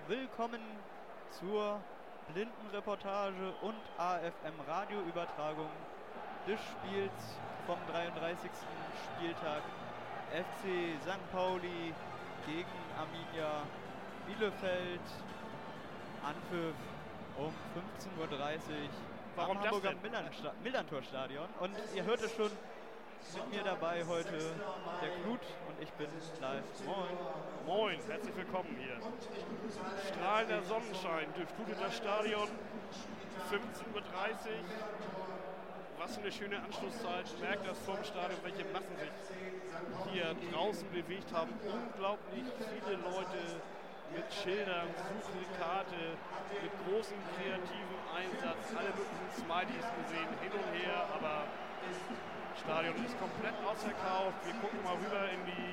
willkommen zur Blindenreportage und AFM-Radioübertragung des Spiels vom 33. Spieltag FC St. Pauli gegen Arminia Bielefeld. Anpfiff um 15:30 Uhr am Hamburger Millantor-Stadion. Und ihr hört es schon, mit mir dabei heute der Knut und ich bin live. Moin. Moin, herzlich willkommen hier. Strahlender Sonnenschein durchflutet das Stadion. 15:30 Uhr. Was für eine schöne Anschlusszeit. Merkt das vom Stadion, welche Massen sich hier draußen bewegt haben. Unglaublich viele Leute mit Schildern, suche die Karte, mit großem kreativen Einsatz. Alle möglichen Smileys gesehen, hin und her, aber das Stadion ist komplett ausverkauft. Wir gucken mal rüber in die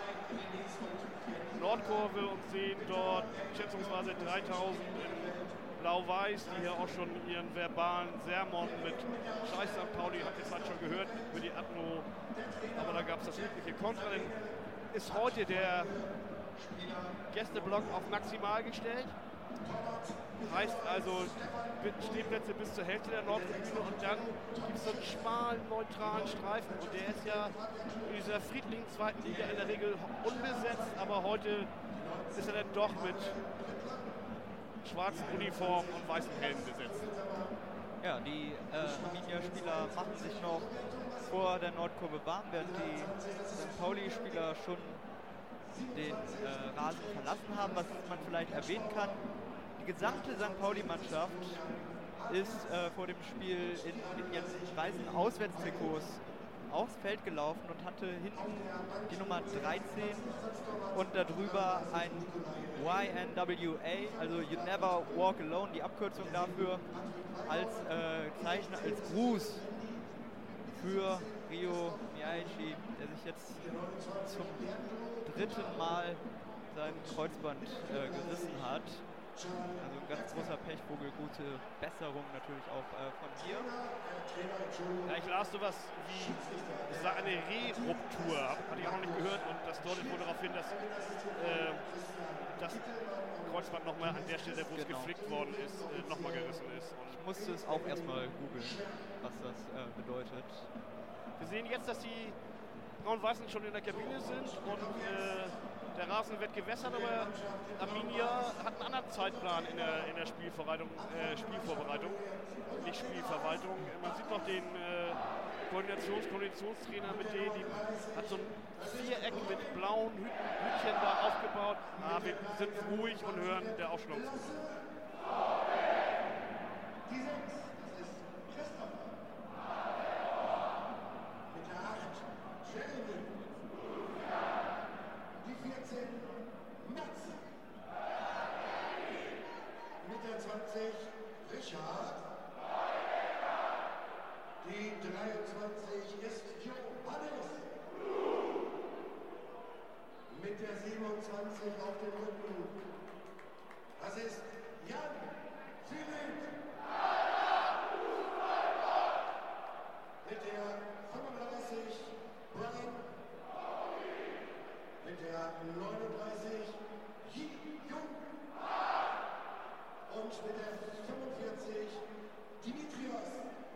Nordkurve und sehen dort schätzungsweise 3000 in Blau-Weiß, die hier auch schon ihren verbalen Sermon mit Scheiß St. Pauli, habt ihr gerade schon gehört, über die Atmo. Aber da gab es das übliche Kontra. Denn ist heute der Gästeblock auf maximal gestellt. Heißt also Stehplätze bis zur Hälfte der Nordtribüne und dann gibt es so einen schmalen, neutralen Streifen. Und der ist ja in dieser friedlichen zweiten Liga in der Regel unbesetzt, aber heute ist er dann doch mit schwarzen Uniformen und weißen Helmen besetzt. Ja, die Arminia-Spieler machen sich noch vor der Nordkurve warm, während die St. Pauli-Spieler schon den Rasen verlassen haben. Was man vielleicht erwähnen kann: die gesamte St. Pauli-Mannschaft ist vor dem Spiel in ihren weißen Auswärtstrikots aufs Feld gelaufen und hatte hinten die Nummer 13 und darüber ein YNWA, also You Never Walk Alone, die Abkürzung dafür, als Zeichen, als Gruß für Rio Miyaichi, der sich jetzt zum dritten Mal sein Kreuzband gerissen hat. Also ein ganz großer Pechvogel, gute Besserung natürlich auch von dir. Ja, ich las sowas wie, es sei eine Rehruptur, hatte ich auch noch nicht gehört, und das deutet wohl darauf hin, dass das Kreuzband nochmal an der Stelle, wo es geflickt worden ist, nochmal gerissen ist. Und ich musste es auch erstmal googeln, was das bedeutet. Wir sehen jetzt, dass die Braun-Weißen schon in der Kabine sind und der Rasen wird gewässert, aber Arminia hat einen anderen Zeitplan in der Spielvorbereitung, nicht Spielverwaltung. Man sieht noch den Koordinationstrainer mit denen, die hat so ein Viereck mit blauen Hütchen da aufgebaut. Wir sind ruhig und hören der Aufstellung zu. Mit der 20 Richard. Die 23 ist Johannes. Mit der 27 auf dem Rücken. Das ist Jan Philipp. Mit der 35 Brian. Mit der 39 Yi Jung. Und mit der 45 Dimitrios.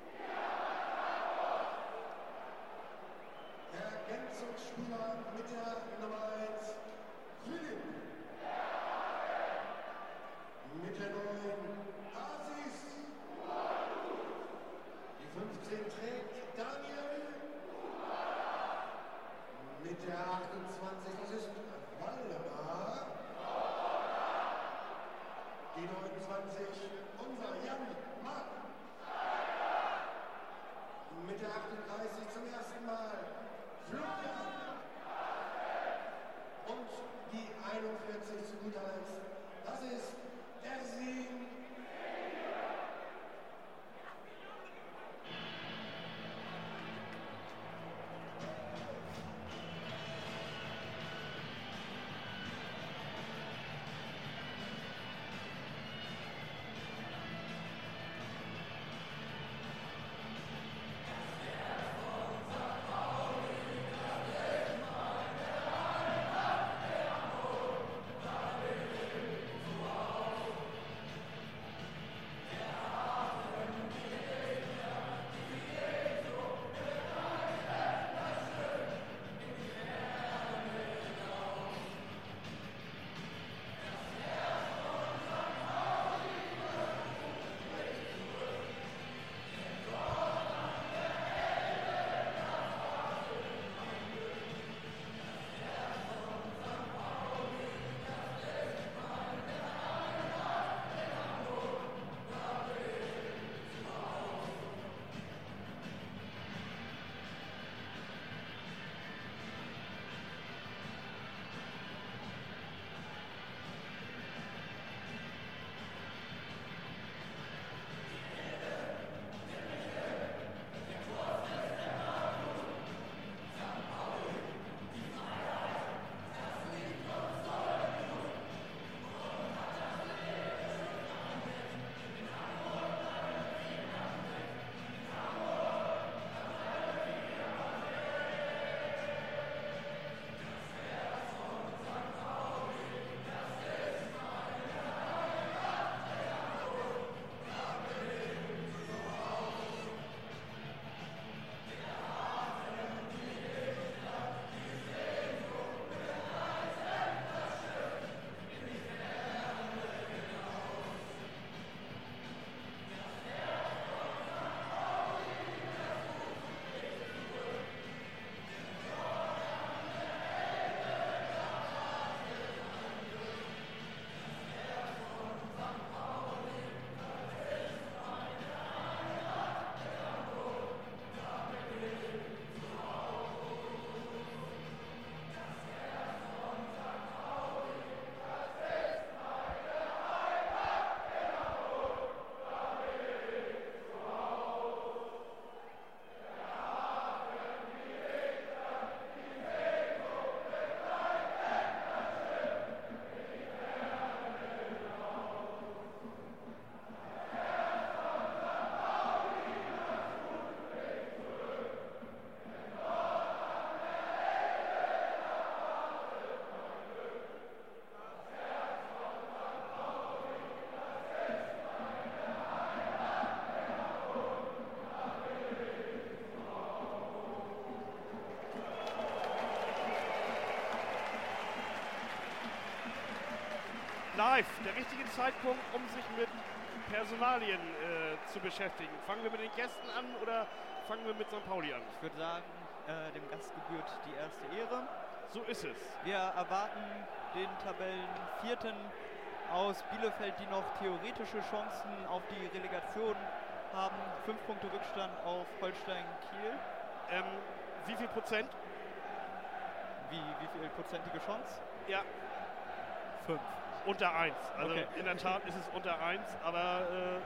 Ergänzungsspieler mit der Nummer 1 Philipp. Mit der 9 Asis. Die 15 trägt Daniel. Mit der 28, das ist Waldemar. Die 29, unser Jan Mark. Mit der 38 zum ersten Mal Florian. Und die 41 zu guter Letzt, das ist Ersin. live, der richtige Zeitpunkt, um sich mit Personalien zu beschäftigen. Fangen wir mit den Gästen an oder fangen wir mit St. Pauli an? Ich würde sagen, dem Gast gebührt die erste Ehre. So ist es. Wir erwarten den Tabellenvierten aus Bielefeld, die noch theoretische Chancen auf die Relegation haben. 5 Punkte Rückstand auf Holstein Kiel. Wie viel Prozent? Wie viel prozentige Chance? Ja. 5. Unter 1. Also Okay. in der Tat ist es unter 1, aber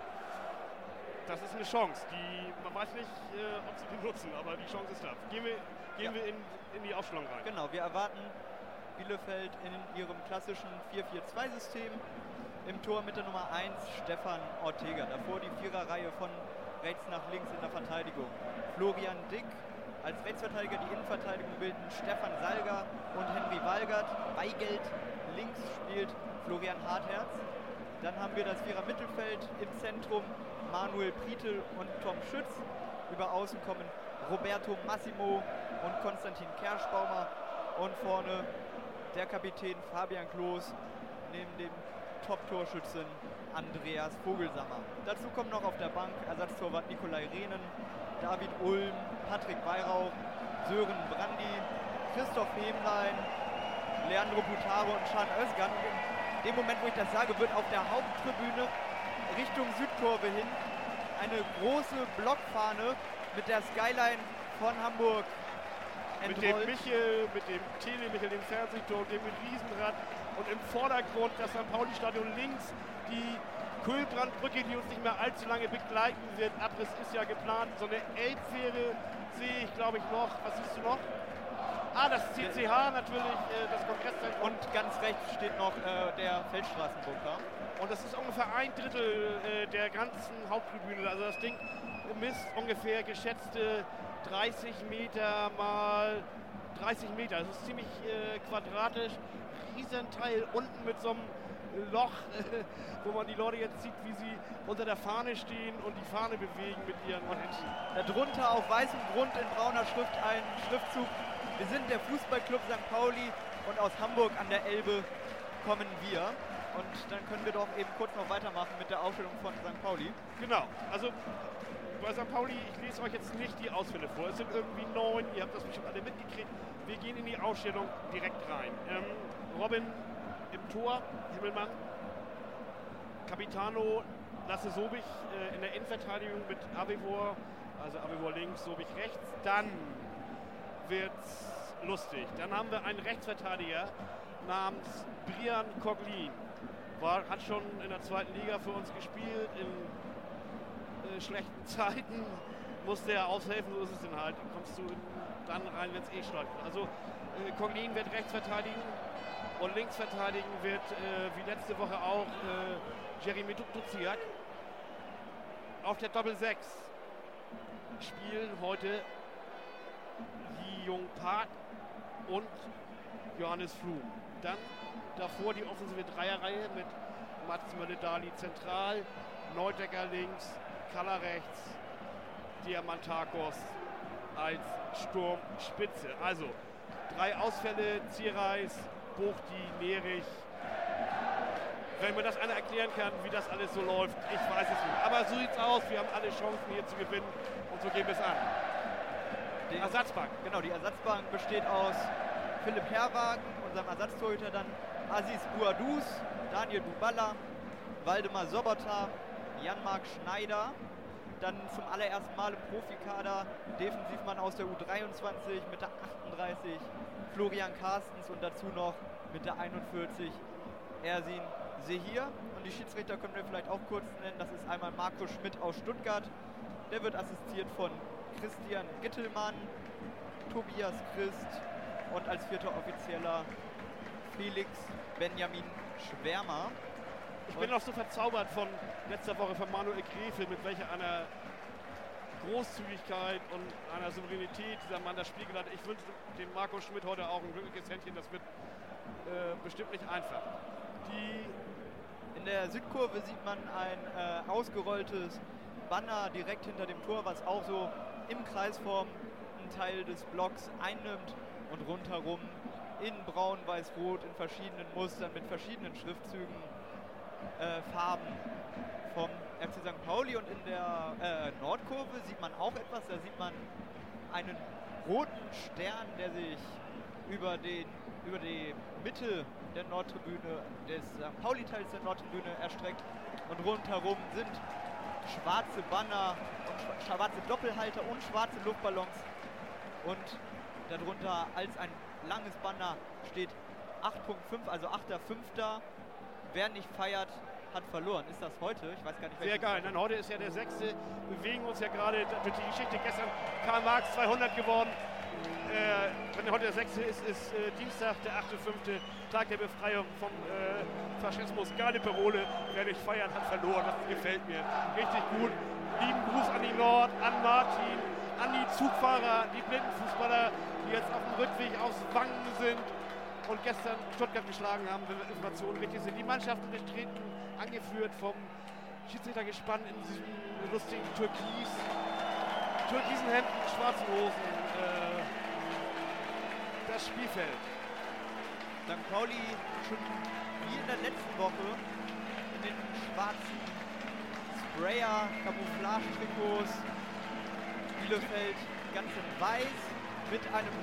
das ist eine Chance, die man weiß nicht, ob sie die nutzen, aber die Chance ist da. Gehen wir in die Aufstellung rein. Genau, wir erwarten Bielefeld in ihrem klassischen 4-4-2-System. Im Tor mit der Nummer 1 Stefan Ortega. Davor die Viererreihe von rechts nach links in der Verteidigung. Florian Dick als Rechtsverteidiger, die Innenverteidigung bilden Stefan Salger und Henry Weigelt. Links spielt Florian Hartherz. Dann haben wir das Vierer-Mittelfeld im Zentrum Manuel Prietl und Tom Schütz. Über Außen kommen Roberto Massimo und Konstantin Kerschbaumer. Und vorne der Kapitän Fabian Klos neben dem Top-Torschützen Andreas Vogelsammer. Dazu kommen noch auf der Bank Ersatztorwart Nikolai Rehnen, David Ulm, Patrick Weihrauch, Sören Brandi, Christoph Hemlein, Leandro Butaro und Can Özcan. Und in dem Moment, wo ich das sage, wird auf der Haupttribüne Richtung Südkurve hin eine große Blockfahne mit der Skyline von Hamburg Mit dem Michel, mit dem Telemichel, dem Fernsehturm, dem Riesenrad und im Vordergrund das St. Pauli-Stadion links, die Kühlbrandbrücke, die uns nicht mehr allzu lange begleiten wird. Abriss ist ja geplant. So eine Elbfähre sehe ich, glaube ich, noch. Was siehst du noch? Ah, das CCH natürlich, das Kongresszentrum. Und ganz rechts steht noch der Feldstraßenbunker. Und das ist ungefähr 1/3 der ganzen Haupttribüne. Also das Ding misst ungefähr geschätzte 30 Meter mal 30 Meter. Das ist ziemlich quadratisch. Riesenteil unten mit so einem Loch, wo man die Leute jetzt sieht, wie sie unter der Fahne stehen und die Fahne bewegen mit ihren Händen. Darunter auf weißem Grund in brauner Schrift ein Schriftzug: Wir sind der Fußballclub St. Pauli und aus Hamburg an der Elbe kommen wir. Und dann können wir doch eben kurz noch weitermachen mit der Aufstellung von St. Pauli. Genau, also bei St. Pauli, ich lese euch jetzt nicht die Ausfälle vor. Es sind irgendwie 9, ihr habt das bestimmt alle mitgekriegt. Wir gehen in die Ausstellung direkt rein. Robin im Tor, Himmelmann. Capitano Lasse Sobich in der Innenverteidigung mit Avivor, also Avivor links, Sobich rechts. Dann wird's lustig. Dann haben wir einen Rechtsverteidiger namens Brian Coglin. Hat schon in der zweiten Liga für uns gespielt, in schlechten Zeiten musste er aushelfen, so ist es denn halt. Kommst du dann rein, wenn es eh schläuft. Also Coglin wird rechts verteidigen und links verteidigen wird, wie letzte Woche auch, Jeremy Duziak. Auf der Doppel-6 spielen heute Yi Jung Park und Johannes Flum. Dann davor die offensive Dreierreihe mit Mats Mölle-Dali zentral, Neudecker links, Kalla rechts, Diamantakos als Sturmspitze. Also 3 Ausfälle, Zierreis, Buchti, Nerich. Wenn mir das einer erklären kann, wie das alles so läuft, ich weiß es nicht. Aber so sieht's aus, wir haben alle Chancen hier zu gewinnen und so gehen wir es an. Die Ersatzbank. Genau, die Ersatzbank besteht aus Philipp Herwagen, unserem Ersatztorhüter, dann Aziz Bouadouz, Daniel Duballa, Waldemar Sobota, Jan-Marc Schneider, dann zum allerersten Mal im Profikader Defensivmann aus der U23 mit der 38, Florian Carstens und dazu noch mit der 41 Ersin Sehir. Und die Schiedsrichter können wir vielleicht auch kurz nennen. Das ist einmal Marco Schmidt aus Stuttgart. Der wird assistiert von Christian Gittelmann, Tobias Christ und als vierter Offizieller Felix Benjamin Schwärmer. Ich bin auch so verzaubert von letzter Woche von Manuel Gräfe, mit welcher einer Großzügigkeit und einer Souveränität dieser Mann das Spiel geleitet. Ich wünsche dem Marco Schmidt heute auch ein glückliches Händchen. Das wird bestimmt nicht einfach. In der Südkurve sieht man ein ausgerolltes Banner direkt hinter dem Tor, was auch so im Kreisform einen Teil des Blocks einnimmt und rundherum in braun, weiß, rot in verschiedenen Mustern mit verschiedenen Schriftzügen Farben vom FC St. Pauli, und in der Nordkurve sieht man auch etwas. Da sieht man einen roten Stern, der sich über die Mitte der Nordtribüne, des St. Pauli-Teils der Nordtribüne erstreckt, und rundherum sind schwarze Banner, und schwarze Doppelhalter und schwarze Luftballons, und darunter als ein langes Banner steht 8.5, also 8.5. Wer nicht feiert, hat verloren. Ist das heute? Ich weiß gar nicht, Sehr geil. Nein, heute ist ja der 6. Wir bewegen uns ja gerade durch die Geschichte. Gestern Karl Marx 200 geworden. Wenn heute der 6. ist Dienstag, der 8.5., Tag der Befreiung vom Faschismus. Geile Parole. Wer nicht feiert, hat verloren. Das gefällt mir. Richtig gut. Lieben Gruß an die Nord, an Martin, an die Zugfahrer, die blinden Fußballer, die jetzt auf dem Rückweg aufs Wangen sind und gestern Stuttgart geschlagen haben, wenn Informationen richtig sind. Die Mannschaften bestritten, angeführt vom Schiedsrichtergespann in diesem lustigen türkisen Hemden, schwarzen Hosen, das Spielfeld. St. Pauli schon wie in der letzten Woche in den schwarzen Sprayer-Camouflage-Trikots. Bielefeld ganz in weiß mit einem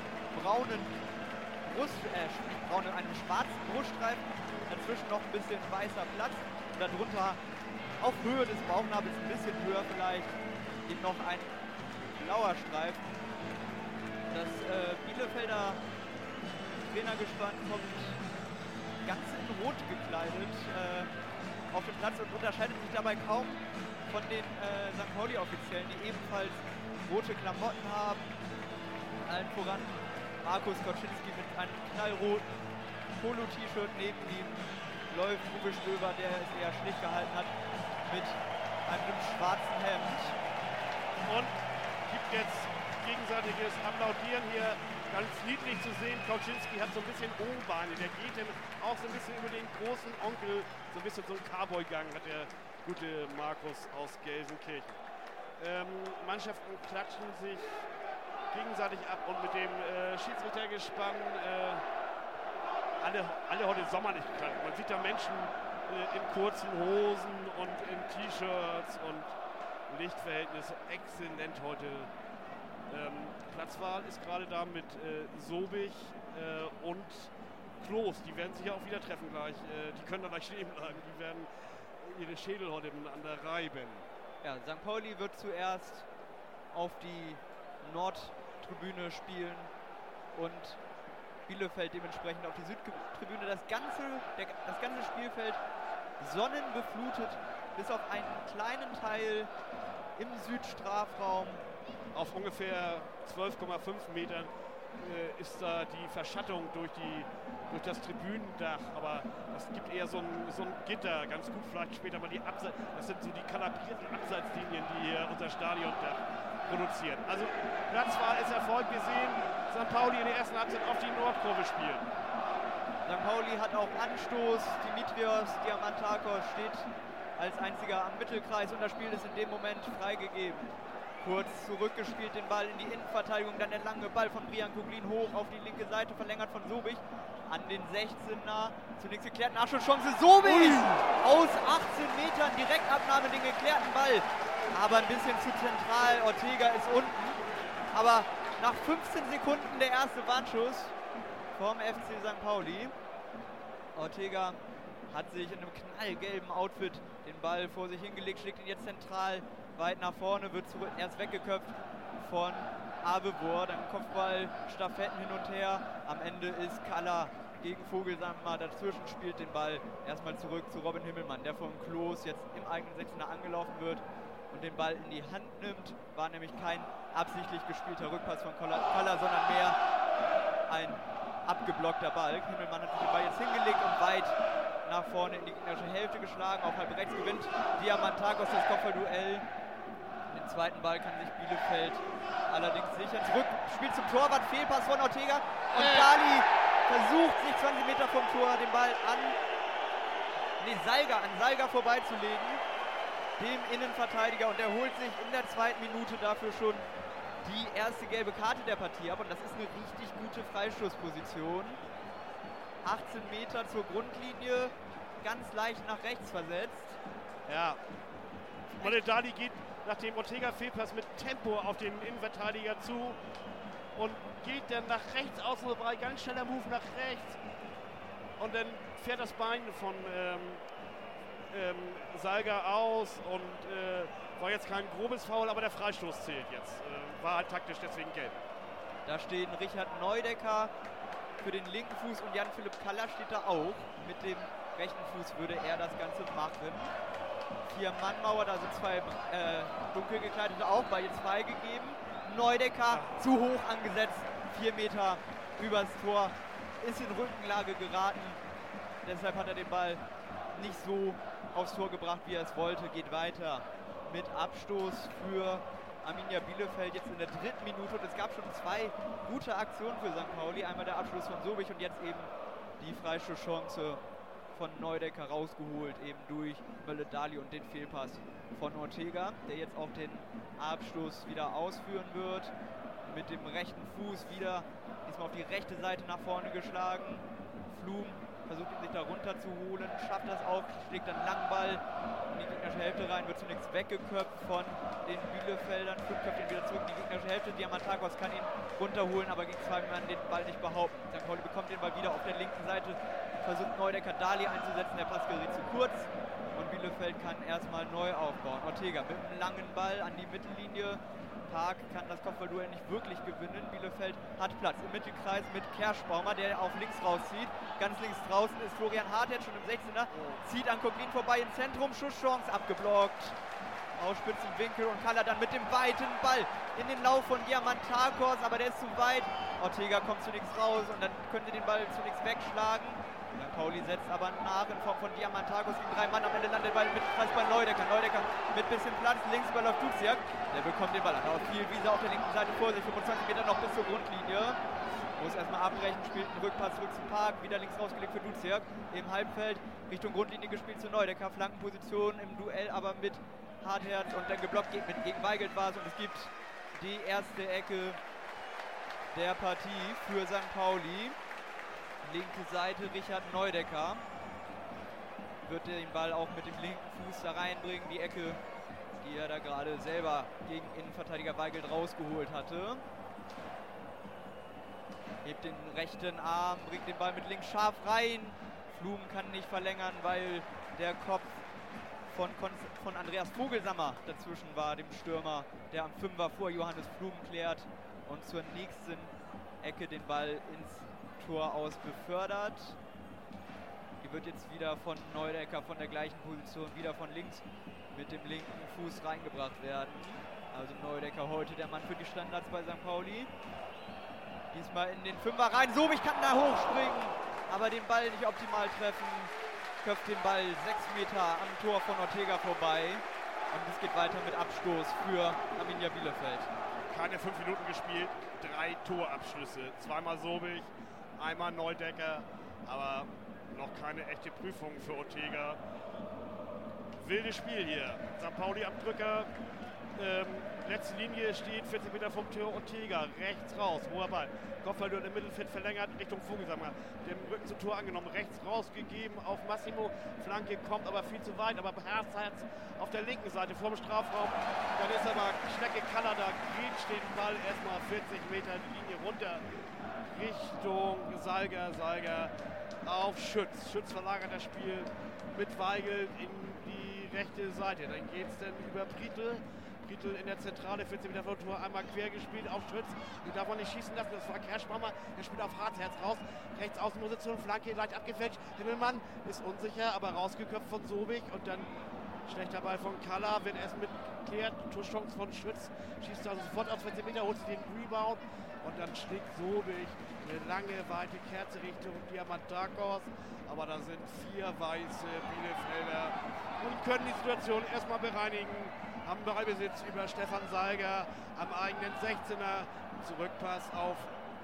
einem schwarzen Bruststreifen, dazwischen noch ein bisschen weißer Platz, und darunter auf Höhe des Bauchnabels, ein bisschen höher vielleicht, eben noch ein blauer Streifen. Das Bielefelder Trainergespann kommt ganz in Rot gekleidet auf dem Platz und unterscheidet sich dabei kaum von den St. Pauli-Offiziellen, die ebenfalls rote Klamotten haben. Allen voran Markus Koczynski mit einem knallroten Polo-T-Shirt, neben ihm läuft Uwe Stöber, der es eher schlicht gehalten hat, mit einem schwarzen Hemd. Und gibt jetzt gegenseitiges Applaudieren hier, ganz niedlich zu sehen. Koczynski hat so ein bisschen O-Beine, der geht dann auch so ein bisschen über den großen Onkel, so ein bisschen so einen Cowboy-Gang hat der gute Markus aus Gelsenkirchen. Mannschaften klatschen sich gegenseitig ab, und mit dem Schiedsrichtergespann alle heute sommerlich gekleidet. Man sieht da Menschen in kurzen Hosen und in T-Shirts, und Lichtverhältnisse exzellent heute. Platzwahl ist gerade da mit Sobich und Klos. Die werden sich ja auch wieder treffen gleich. Die können da gleich stehen bleiben. Die werden ihre Schädel heute miteinander reiben. Ja, St. Pauli wird zuerst auf die Nordtribüne spielen und Bielefeld dementsprechend auf die Südtribüne. Das ganze Spielfeld sonnenbeflutet, bis auf einen kleinen Teil im Südstrafraum. Auf ungefähr 12,5 Metern ist da die Verschattung durch das Tribünendach, aber es gibt eher so ein Gitter, ganz gut vielleicht später mal die Abseits, das sind so die kalibrierten Abseitslinien, die hier unser Stadiondach produzieren. Also Platzwahl ist erfolgt, wir sehen St. Pauli in der ersten Halbzeit auf die Nordkurve spielen. St. Pauli hat auch Anstoß, Dimitrios Diamantakos steht als einziger am Mittelkreis und das Spiel ist in dem Moment freigegeben. Kurz zurückgespielt, den Ball in die Innenverteidigung, dann der lange Ball von Brian Kuglin hoch auf die linke Seite, verlängert von Sobich an den 16er. Zunächst geklärt, Nachschusschance, Sobich! Aus 18 Metern, Direktabnahme, den geklärten Ball. Aber ein bisschen zu zentral, Ortega ist unten. Aber nach 15 Sekunden der erste Warnschuss vom FC St. Pauli. Ortega hat sich in einem knallgelben Outfit den Ball vor sich hingelegt, schlägt ihn jetzt zentral weit nach vorne, wird erst weggeköpft von Abebor, dann Kopfball, Staffetten hin und her. Am Ende ist Kalla gegen Vogelsammer dazwischen, spielt den Ball erstmal zurück zu Robin Himmelmann, der von Klos jetzt im eigenen 16er angelaufen wird und den Ball in die Hand nimmt. War nämlich kein absichtlich gespielter Rückpass von Kalla, sondern mehr ein abgeblockter Ball. Himmelmann hat den Ball jetzt hingelegt und weit nach vorne in die gegnerische Hälfte geschlagen. Auf halb rechts gewinnt Diamantakos das Kopfballduell. Den zweiten Ball kann sich Bielefeld allerdings sichern. Zurück, spielt zum Torwart, Fehlpass von Ortega. Und Dali versucht sich 20 Meter vom Tor den Ball an Salga vorbeizulegen, dem Innenverteidiger. Und er holt sich in der zweiten Minute dafür schon die erste gelbe Karte der Partie ab. Und das ist eine richtig gute Freistoßposition. 18 Meter zur Grundlinie. ganz leicht nach rechts versetzt. Ja. Maledali geht nach dem Ortega-Fehlpass mit Tempo auf den Innenverteidiger zu und geht dann nach rechts außen vorbei, ganz schneller Move nach rechts. Und dann fährt das Bein von Salga aus und war jetzt kein grobes Foul, aber der Freistoß zählt jetzt. War halt taktisch, deswegen gelb. Da stehen Richard Neudecker für den linken Fuß und Jan-Philipp Kaller steht da auch. Mit dem rechten Fuß würde er das Ganze machen. 4-Mann-Mauer, da sind 2 dunkel gekleidete auch, Ball jetzt freigegeben. Neudecker zu hoch angesetzt, 4 Meter übers Tor, ist in Rückenlage geraten. Deshalb hat er den Ball nicht so aufs Tor gebracht, wie er es wollte. Geht weiter mit Abstoß für Arminia Bielefeld jetzt in der 3. Minute. Und es gab schon 2 gute Aktionen für St. Pauli. Einmal der Abschluss von Sobich und jetzt eben die Freistoßchance von Neudecker rausgeholt, eben durch Mölle-Dali und den Fehlpass von Ortega, der jetzt auch den Abstoß wieder ausführen wird. Mit dem rechten Fuß wieder, diesmal auf die rechte Seite nach vorne geschlagen. Flum versucht ihn sich da runter zu holen, schafft das auch, schlägt dann Langball in die gegnerische Hälfte rein, wird zunächst weggeköpft von den Bielefeldern. Flum köpft ihn wieder zurück in die gegnerische Hälfte. Diamantakos kann ihn runterholen, aber gegen 2 Mann den Ball nicht behaupten. St. Pauli bekommt den Ball wieder auf der linken Seite, versucht Neudecker Dali einzusetzen, der Pass gerät zu kurz und Bielefeld kann erstmal neu aufbauen. Ortega mit einem langen Ball an die Mittellinie. Park kann das Kopfballduell nicht wirklich gewinnen. Bielefeld hat Platz im Mittelkreis mit Kerschbaumer, der auf links rauszieht. Ganz links draußen ist Florian Hartert schon im 16er. Zieht an Koglin vorbei im Zentrum. Schusschance abgeblockt. Aus spitzem Winkel und Kaller dann mit dem weiten Ball in den Lauf von Diamantakos, aber der ist zu weit. Ortega kommt zunächst raus und dann können sie den Ball zunächst wegschlagen. St. Pauli setzt aber nach in Form von Diamantakos gegen 3 Mann. Am Ende landet der Ball mit Kreis bei Neudecker. Neudecker mit bisschen Platz, links überläuft Duziak. Der bekommt den Ball. Hat auch viel Wiese auf der linken Seite vor sich. 25 Meter noch bis zur Grundlinie. Muss erstmal abbrechen, spielt einen Rückpass zurück zum Park. Wieder links rausgelegt für Duziak. Im Halbfeld Richtung Grundlinie gespielt zu Neudecker. Flankenposition im Duell, aber mit Hartherz und dann geblockt gegen Weigelt war es. Und es gibt die erste Ecke der Partie für St. Pauli. Linke Seite Richard Neudecker wird den Ball auch mit dem linken Fuß da reinbringen. Die Ecke, die er da gerade selber gegen Innenverteidiger Weigelt rausgeholt hatte. Hebt den rechten Arm, bringt den Ball mit links scharf rein. Flum kann nicht verlängern, weil der Kopf von Andreas Vogelsammer dazwischen war, dem Stürmer, der am 5er vor Johannes Flum klärt und zur nächsten Ecke den Ball ins Tor aus befördert. Die wird jetzt wieder von Neudecker von der gleichen Position wieder von links mit dem linken Fuß reingebracht werden. Also Neudecker heute der Mann für die Standards bei St. Pauli. Diesmal in den 5er rein. Sobich kann da hochspringen, aber den Ball nicht optimal treffen. Köpft den Ball 6 Meter am Tor von Ortega vorbei. Und es geht weiter mit Abstoß für Arminia Bielefeld. Keine 5 Minuten gespielt, 3 Torabschlüsse. 2-mal Sobich, einmal Neudecker, aber noch keine echte Prüfung für Ortega. Wildes Spiel hier. St. Pauli am Drücker. Letzte Linie steht 40 Meter vom Tor. Ortega rechts raus, hoher Ball. Kopfball im Mittelfeld verlängert Richtung Vogelsammer. Den Rücken zum Tor angenommen, rechts rausgegeben auf Massimo. Flanke kommt aber viel zu weit, aber Herz auf der linken Seite vorm Strafraum. Dann ist aber Schnecke Kaller da, grätscht den Ball erstmal 40 Meter die Linie runter Richtung Salga auf Schütz. Schütz verlagert das Spiel mit Weigelt in die rechte Seite. Dann geht es dann über Prietl. Prietl in der Zentrale, 14 Meter vor Tor, einmal quer gespielt auf Schütz. Die darf man nicht schießen lassen, das war Kerschbaumer. Der spielt auf Hartherz raus. Rechts Außenposition, Flanke leicht abgefälscht. Himmelmann ist unsicher, aber rausgeköpft von Sobich. Und dann schlechter Ball von Kaller, wird erst mitklärt. Torchance von Schütz. Schießt also sofort auf 14 Meter, holt sich den Rebound. Und dann schlägt Sobich eine lange, weite Kerze Richtung Diamantakos. Aber da sind 4 weiße Bielefelder und können die Situation erstmal bereinigen. Haben Ballbesitz über Stefan Salga am eigenen 16er. Zurückpass auf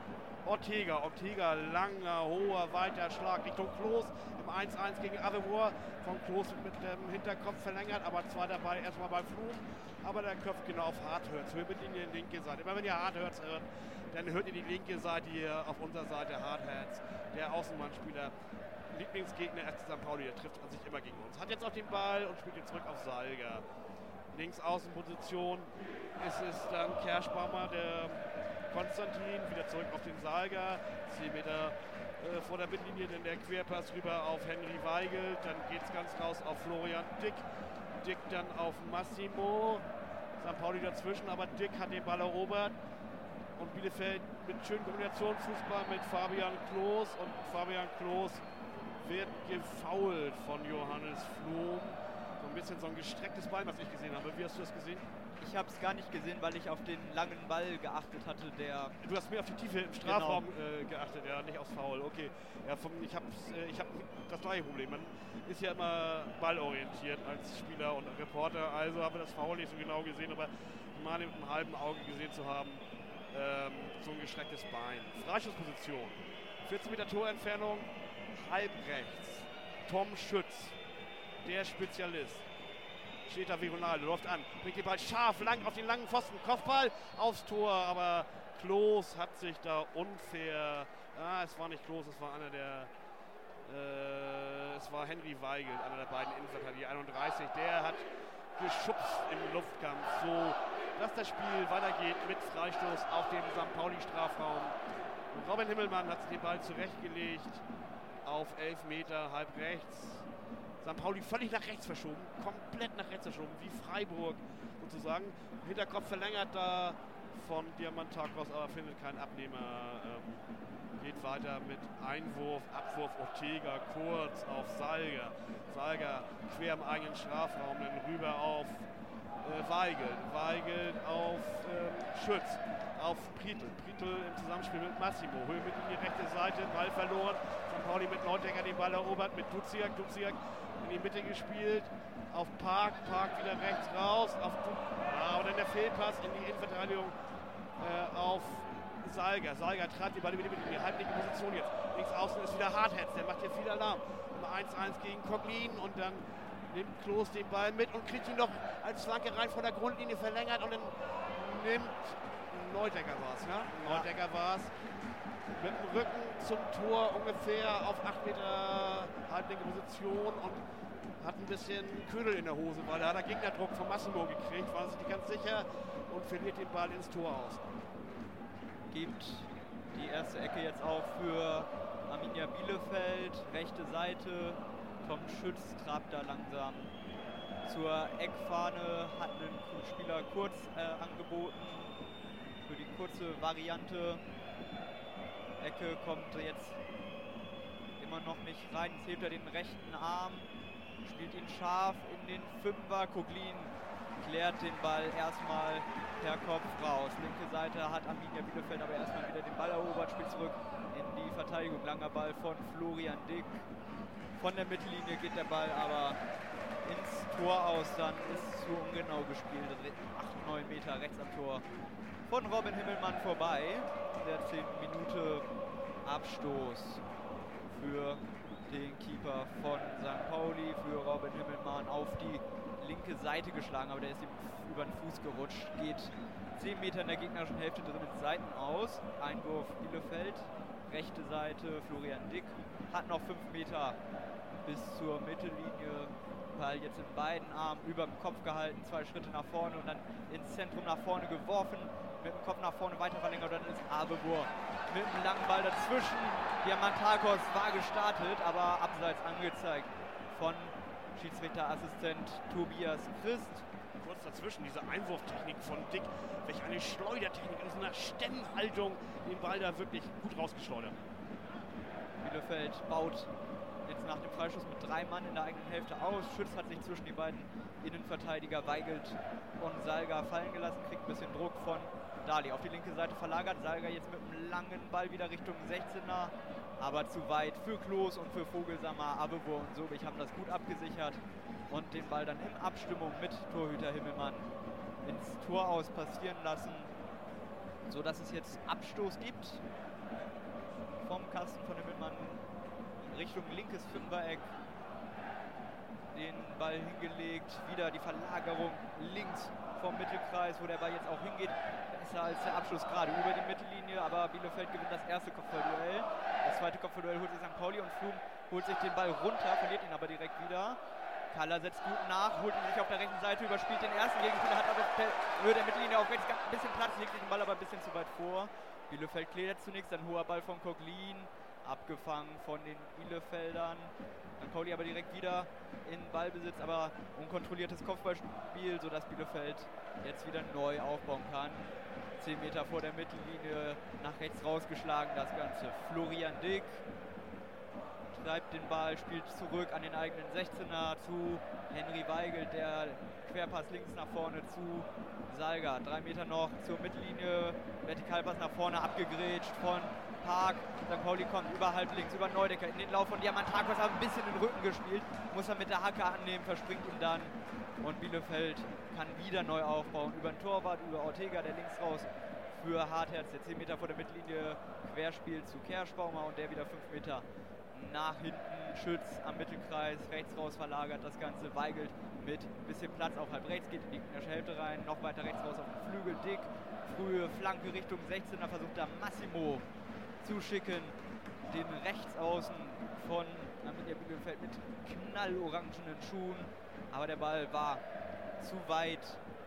Ortega. Ortega, langer, hoher, weiter Schlag Richtung Klos. Im 1-1 gegen Avevour. Von Klos mit dem Hinterkopf verlängert, aber zwar dabei erstmal bei Flum. Aber der köpft genau auf Harthörz. Höhenlinie linke Seite. Immer wenn ihr Harthörz hört, dann hört ihr die linke Seite hier auf unserer Seite. Harthörz, der Außenbahnspieler. Lieblingsgegner FC St. Pauli, der trifft an sich immer gegen uns. Hat jetzt auch den Ball und spielt ihn zurück auf Salga. Links Außenposition ist es dann Kerschbaumer, der Konstantin, wieder zurück auf den Salga. 10 Meter vor der Mittellinie, denn der Querpass rüber auf Henry Weigel. Dann geht es ganz raus auf Florian Dick. Dick dann auf Massimo. St. Pauli dazwischen, aber Dick hat den Ball erobert. Und Bielefeld mit schönem Kombinationsfußball mit Fabian Klos. Und Fabian Klos wird gefoult von Johannes Flum. So ein bisschen so ein gestrecktes Bein, was ich gesehen habe. Wie hast du das gesehen? Ich habe es gar nicht gesehen, weil ich auf den langen Ball geachtet hatte, der... Du hast mehr auf die Tiefe im Strafraum geachtet, ja, nicht aufs Foul. Okay, ja, ich habe das gleiche Problem. Man ist ja immer ballorientiert als Spieler und Reporter, also habe das Foul nicht so genau gesehen, aber mal mit einem halben Auge gesehen zu haben, so ein gestrecktes Bein. Freischussposition, 14 Meter Torentfernung, halb rechts. Tom Schütz, der Spezialist. Steht da wie Ronaldo, läuft an, bringt den Ball scharf lang auf den langen Pfosten, Kopfball aufs Tor, aber Klos hat sich da unfair, es war nicht Klos, es war einer der, es war Henry Weigel, einer der beiden Innenverteidiger, 31, der hat geschubst im Luftkampf, so dass das Spiel weitergeht mit Freistoß auf dem St. Pauli-Strafraum. Robin Himmelmann hat sich den Ball zurechtgelegt auf 11 Meter, halb rechts. St. Pauli völlig nach rechts verschoben, komplett nach rechts verschoben, wie Freiburg sozusagen. Hinterkopf verlängert da von Diamantakos, aber findet keinen Abnehmer. Geht weiter mit Einwurf, Abwurf Ortega, kurz auf Salga. Salga quer im eigenen Strafraum, dann rüber auf Weigel. Weigel auf Schütz, auf Prietl. Prietl im Zusammenspiel mit Massimo. Höhe mit in die rechte Seite, Ball verloren. St. Pauli mit Neudecker den Ball erobert, mit Duziak. Duziak in die Mitte gespielt, auf Park, Park wieder rechts raus, auf aber dann der Fehlpass in die Innenverteidigung auf Salga. Salga trat die Ball in die halblinke Position jetzt. Links außen ist wieder Hartherz, der macht hier viel Alarm. Im 1-1 gegen Coquelin und dann nimmt Klos den Ball mit und kriegt ihn noch als Flanke rein von der Grundlinie verlängert und dann nimmt Neudecker war es, ne? Neudecker war es. Mit dem Rücken zum Tor ungefähr auf 8 Meter halblinke Position und hat ein bisschen Ködel in der Hose, weil da hat er Gegnerdruck von Massimo gekriegt, war sich nicht ganz sicher und verliert den Ball ins Tor aus. Gibt die erste Ecke jetzt auch für Arminia Bielefeld, rechte Seite. Tom Schütz trabt da langsam zur Eckfahne, hat einen Spieler kurz angeboten für die kurze Variante. Ecke kommt jetzt immer noch nicht rein. Jetzt hebt er den rechten Arm, spielt ihn scharf in den Fünfer. Coquelin klärt den Ball erstmal per Kopf raus. Linke Seite hat Arminia Bielefeld aber erstmal wieder den Ball erobert, spielt zurück in die Verteidigung. Langer Ball von Florian Dick. Von der Mittellinie geht der Ball aber ins Tor aus. Dann ist zu ungenau gespielt. 8, 9 Meter rechts am Tor von Robin Himmelmann vorbei. Der 10. Minute Abstoß für den Keeper von St. Pauli, für Robin Himmelmann auf die linke Seite geschlagen, aber der ist ihm über den Fuß gerutscht, geht 10 Meter in der gegnerischen Hälfte drin ins Seitenaus. Einwurf Bielefeld, rechte Seite Florian Dick, hat noch 5 Meter bis zur Mittellinie. Ball jetzt in beiden Armen über dem Kopf gehalten, 2 Schritte nach vorne und dann ins Zentrum nach vorne geworfen, mit dem Kopf nach vorne weiter verlängert, dann ist Avevour mit einem langen Ball dazwischen. Diamantakos war gestartet, aber abseits angezeigt von Schiedsrichterassistent Tobias Christ. Kurz dazwischen, diese Einwurftechnik von Dick, welch eine Schleudertechnik, aus einer Stemmhaltung, den Ball da wirklich gut rausgeschleudert. Bielefeld baut jetzt nach dem Freischuss mit 3 Mann in der eigenen Hälfte aus. Schütz hat sich zwischen die beiden Innenverteidiger Weigelt und Salga fallen gelassen, kriegt ein bisschen Druck von Dali. Auf die linke Seite verlagert, Salga jetzt mit einem langen Ball wieder Richtung 16er, aber zu weit für Klos und für Vogelsammer. Avevour und Sobich haben das gut abgesichert und den Ball dann in Abstimmung mit Torhüter Himmelmann ins Tor aus passieren lassen, sodass es jetzt Abstoß gibt vom Kasten von Himmelmann Richtung linkes Fünfereck den Ball hingelegt. Wieder die Verlagerung links vom Mittelkreis, wo der Ball jetzt auch hingeht. Besser als der Abschluss gerade über die Mittellinie, aber Bielefeld gewinnt das erste Kopfballduell. Das zweite Kopfballduell holt sich St. Pauli und Flum holt sich den Ball runter, verliert ihn aber direkt wieder. Kaller setzt gut nach, holt ihn sich auf der rechten Seite, überspielt den ersten Gegenspieler, hat aber per Höhe der Mittellinie auf rechts ein bisschen Platz, legt sich den Ball aber ein bisschen zu weit vor. Bielefeld klärt zunächst, ein hoher Ball von Coquelin, abgefangen von den Bielefeldern. St. Pauli aber direkt wieder in Ballbesitz, aber unkontrolliertes Kopfballspiel, sodass Bielefeld jetzt wieder neu aufbauen kann. 10 Meter vor der Mittellinie nach rechts rausgeschlagen das Ganze. Florian Dick treibt den Ball, spielt zurück an den eigenen 16er zu Henry Weigelt, der Querpass links nach vorne zu Salga. 3 Meter noch zur Mittellinie, Vertikalpass nach vorne, abgegrätscht von Park. St. Pauli kommt über halb links, über Neudecker in den Lauf von Diamantakos, hat ein bisschen den Rücken gespielt, muss er mit der Hacke annehmen, verspringt ihn dann und Bielefeld kann wieder neu aufbauen. Über den Torwart, über Ortega, der links raus für Hartherz, der 10 Meter vor der Mittellinie Querspiel zu Kerschbaumer und der wieder 5 Meter nach hinten, Schütz am Mittelkreis, rechts raus verlagert das Ganze, Weigelt mit ein bisschen Platz auf halb rechts, geht in die gegnerische Hälfte rein, noch weiter rechts raus auf den Flügel, Dick, frühe Flanke Richtung 16er, versucht da Massimo zu schicken, den Rechtsaußen von Arminia Bielefeld mit knallorangenen Schuhen, aber der Ball war zu weit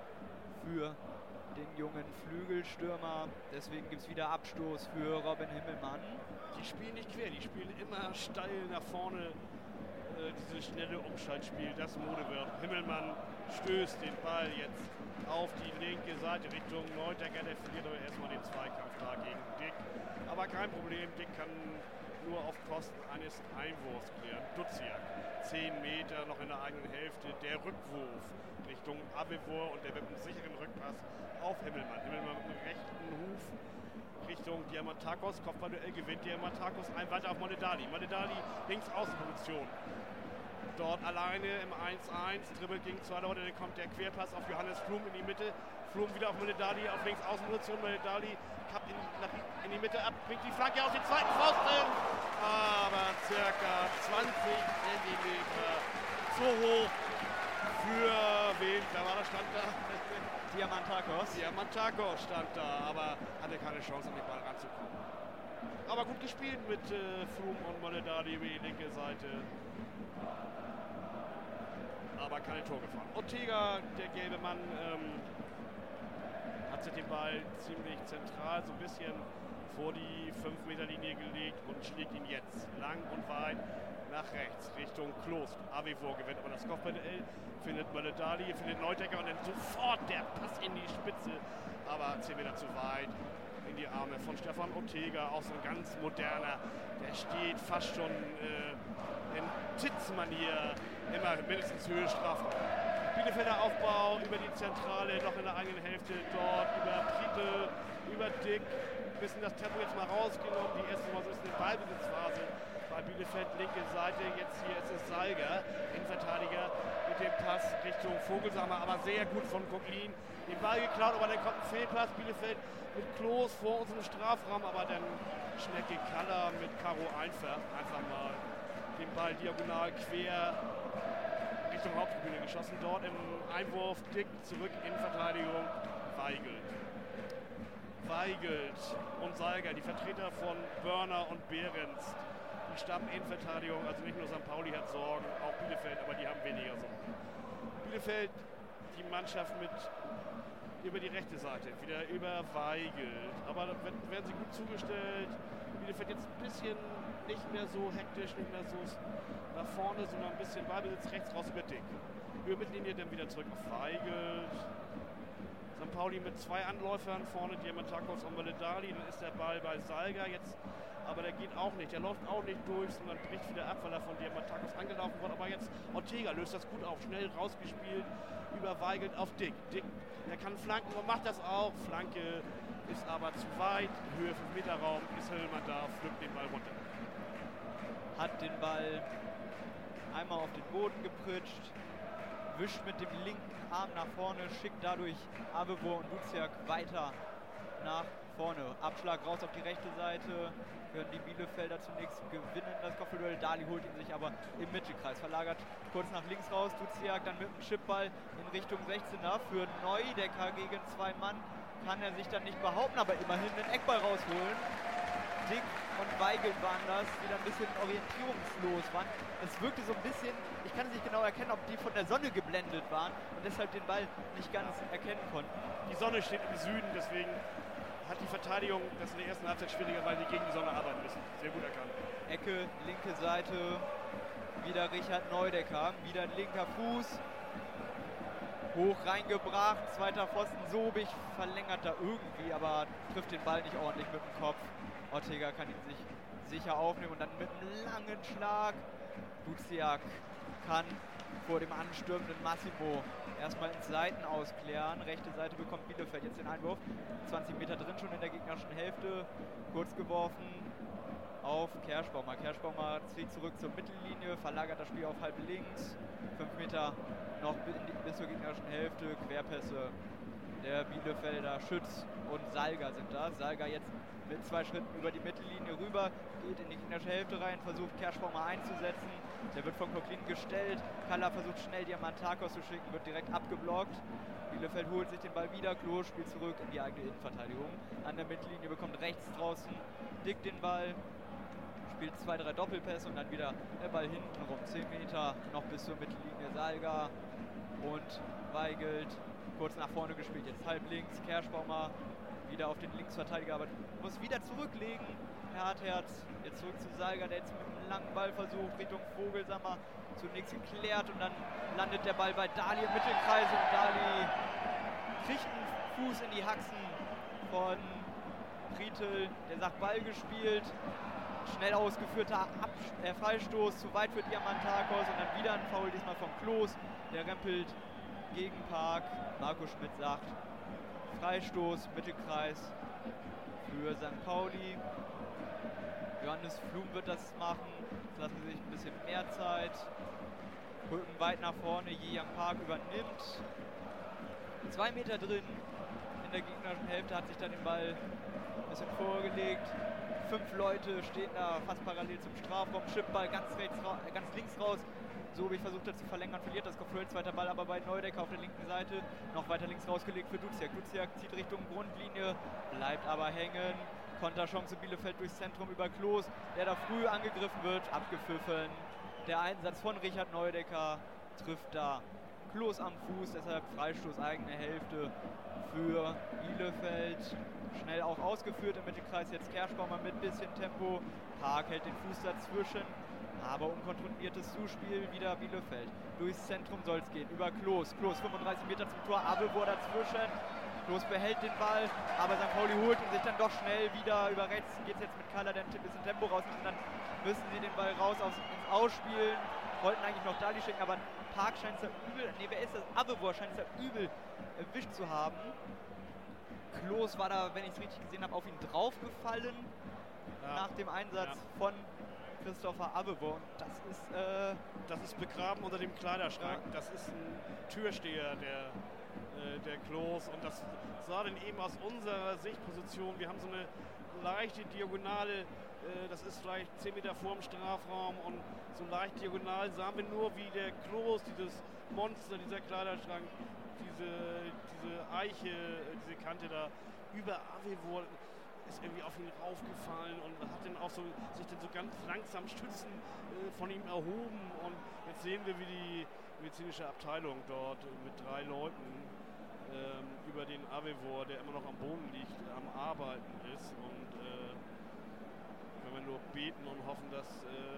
für den jungen Flügelstürmer, deswegen gibt es wieder Abstoß für Robin Himmelmann. Die spielen nicht quer, die spielen immer steil nach vorne. Dieses schnelle Umschaltspiel, das Mode wird. Himmelmann stößt den Ball jetzt auf die linke Seite Richtung Neudecker, der verliert aber erstmal den Zweikampf da gegen Dick. Aber kein Problem, Dick kann nur auf Kosten eines Einwurfs klären. Duziak, 10 Meter noch in der eigenen Hälfte, der Rückwurf Richtung Abevor und der mit einem sicheren Rückpass auf Himmelmann. Himmelmann mit einem rechten Huf Richtung Diamantakos, Kopfballduell gewinnt Diamantakos, ein weiter auf Monedali. Monedali links Außenposition. Dort alleine im 1-1, dribbelt gegen zwei Leute, dann kommt der Querpass auf Johannes Flum in die Mitte. Flum wieder auf Monedali, auf links Außenposition. Monedali kappt in die Mitte ab, bringt die Flanke auf den zweiten Pfosten. Aber circa 20 Zentimeter zu hoch für wen? Da war der Stand da. Diamantakos. Diamantakos stand da, aber hatte keine Chance, an den Ball ranzukommen. Aber gut gespielt mit Flum und Monedali über die linke Seite. Aber keine Tor gefahren. Ortega, der gelbe Mann, hat sich den Ball ziemlich zentral, so ein bisschen vor die 5-Meter-Linie gelegt und schlägt ihn jetzt lang und weit nach rechts, Richtung Kloß. Avivor gewinnt aber das Kopfballduell, findet Monedali, findet Neudecker und dann sofort der Pass in die Spitze, aber 10 Meter zu weit in die Arme von Stefan Ortega, auch so ein ganz moderner, der steht fast schon in Titzmanier, immer mindestens Höhe Strafraum. Bielefelder Aufbau über die Zentrale, noch in der eigenen Hälfte dort, über Prietl, über Dick, bisschen das Tempo jetzt mal rausgenommen, die erste Mal so ist eine Ballbesitzphase bei Bielefeld, linke Seite, jetzt hier ist es Salga, Innenverteidiger mit dem Pass Richtung Vogelsammer, aber sehr gut von Coquelin, den Ball geklaut, aber dann kommt ein Fehlpass, Bielefeld mit Kloß vor unserem Strafraum, aber dann Schnecke Kaller mit Karo einfach mal den Ball diagonal quer Richtung Haupttribüne geschossen, dort im Einwurf Dick zurück in Verteidigung, Weigelt und Salga, die Vertreter von Börner und Behrens. Die Stamminnenverteidigung, also nicht nur St. Pauli hat Sorgen, auch Bielefeld, aber die haben weniger Sorgen. Bielefeld, die Mannschaft mit über die rechte Seite, wieder über Weigelt. Aber da werden sie gut zugestellt. Bielefeld jetzt ein bisschen nicht mehr so hektisch, nicht mehr so nach vorne, sondern ein bisschen Ballbesitz rechts raus über Dick. Über Mittellinie dann wieder zurück auf Weigelt. St. Pauli mit zwei Anläufern, vorne Diamantakos und Monedali, dann ist der Ball bei Salga jetzt, aber der geht auch nicht, der läuft auch nicht durch, sondern bricht wieder ab, weil er von Diamantakos angelaufen wird, aber jetzt Ortega löst das gut auf, schnell rausgespielt, überweigelt auf Dick. Dick, der kann flanken und macht das auch, Flanke ist aber zu weit, Höhe 5 Meter Raum, ist Hillmann da, pflückt den Ball runter. Hat den Ball einmal auf den Boden gepritscht, wischt mit dem linken Arm nach vorne, schickt dadurch Avevor und Duziak weiter nach vorne. Abschlag raus auf die rechte Seite, können die Bielefelder zunächst gewinnen. Das Kopfballduell, Dali holt ihn sich aber im Mittelkreis, verlagert kurz nach links raus. Duziak dann mit dem Chipball in Richtung 16er für Neudecker gegen 2 Mann. Kann er sich dann nicht behaupten, aber immerhin den Eckball rausholen. Dick und Weigel waren das, die dann ein bisschen orientierungslos waren. Es wirkte so ein bisschen, ich kann es nicht genau erkennen, ob die von der Sonne geblendet waren und deshalb den Ball nicht ganz erkennen konnten. Die Sonne steht im Süden, deswegen hat die Verteidigung das in der ersten Halbzeit schwieriger, weil die gegen die Sonne arbeiten müssen. Sehr gut erkannt. Ecke, linke Seite, wieder Richard Neudecker, wieder ein linker Fuß. Hoch reingebracht, zweiter Pfosten, Sobich verlängert da irgendwie, aber trifft den Ball nicht ordentlich mit dem Kopf. Ortega kann ihn sich sicher aufnehmen und dann mit einem langen Schlag. Duziak kann vor dem anstürmenden Massimo erstmal ins Seitenaus klären. Rechte Seite bekommt Bielefeld jetzt den Einwurf. 20 Meter drin schon in der gegnerischen Hälfte. Kurz geworfen auf Kerschbaumer. Kerschbaumer zieht zurück zur Mittellinie, verlagert das Spiel auf halb links. 5 Meter noch bis zur gegnerischen Hälfte. Querpässe der Bielefelder. Schütz und Salga sind da. Salga jetzt mit 2 Schritten über die Mittellinie rüber, geht in die gegnerische Hälfte rein, versucht Kerschbaumer einzusetzen. Der wird von Koklin gestellt. Kalla versucht schnell Diamantakos zu schicken, wird direkt abgeblockt. Bielefeld holt sich den Ball wieder. Klos spielt zurück in die eigene Innenverteidigung. An der Mittellinie bekommt rechts draußen Dick den Ball. Spielt 2, 3 Doppelpässe und dann wieder der Ball hinten rum. 10 Meter noch bis zur Mittellinie. Salga und Weigelt kurz nach vorne gespielt. Jetzt halb links. Kerschbaumer wieder auf den Linksverteidiger, aber muss wieder zurücklegen. Hartherz jetzt zurück zu Salga, der jetzt mit einem langen Ball versucht Richtung Vogelsammer zunächst geklärt und dann landet der Ball bei Dali im Mittelkreis und Dali kriegt einen Fuß in die Haxen von Prietl, der sagt Ball gespielt. Schnell ausgeführter Freistoß, zu weit für Diamantakos und dann wieder ein Foul, diesmal von Klos. Der rempelt gegen Park. Marco Schmidt sagt Freistoß, Mittelkreis für St. Pauli. Johannes Flum wird das machen. Jetzt lassen sie sich ein bisschen mehr Zeit. Rücken weit nach vorne. Ji Young Park übernimmt. 2 Meter drin in der gegnerischen Hälfte, hat sich dann den Ball ein bisschen vorgelegt. 5 Leute stehen da fast parallel zum Strafraum. Chipball ganz links raus. Sobich versucht er zu verlängern, verliert das Kopfball. Zweiter Ball aber bei Neudecker auf der linken Seite. Noch weiter links rausgelegt für Duziak. Duziak zieht Richtung Grundlinie, bleibt aber hängen. Konterchance Bielefeld durchs Zentrum über Klos, der da früh angegriffen wird, abgepfiffen. Der Einsatz von Richard Neudecker trifft da Klos am Fuß, deshalb Freistoß eigene Hälfte für Bielefeld. Schnell auch ausgeführt im Mittelkreis, jetzt Kerschbaumer mit bisschen Tempo. Park hält den Fuß dazwischen, aber unkontrolliertes Zuspiel wieder Bielefeld. Durchs Zentrum soll es gehen, über Klos. Klos 35 Meter zum Tor, Abelbohr dazwischen. Klos behält den Ball, aber St. Pauli holt ihn sich dann doch schnell wieder. Über rechts geht es jetzt mit Kalla, der ein bisschen Tempo rausnimmt. Und dann müssen sie den Ball raus ins Ausspielen. Wollten eigentlich noch Dali schicken, aber Park scheint es da übel, wer ist das? Abelbohr scheint es da übel erwischt zu haben. Klos war da, wenn ich es richtig gesehen habe, auf ihn draufgefallen nach dem Einsatz von Christopher Abelbohr. Und das ist begraben unter dem Kleiderschrank. Ja. Das ist ein Türsteher, der Klos. Und das sah dann eben aus unserer Sichtposition. Wir haben so eine leichte Diagonale. Das ist vielleicht 10 Meter vorm Strafraum. Und so leicht diagonal sahen wir nur, wie der Klos, dieses Monster, dieser Kleiderschrank, diese Eiche, diese Kante da über Avevor ist irgendwie auf ihn raufgefallen und hat dann auch sich dann so ganz langsam stützend von ihm erhoben. Und jetzt sehen wir, wie die medizinische Abteilung dort mit 3 Leuten über den Avevor, der immer noch am Boden liegt, am Arbeiten ist. Und können wir nur beten und hoffen, dass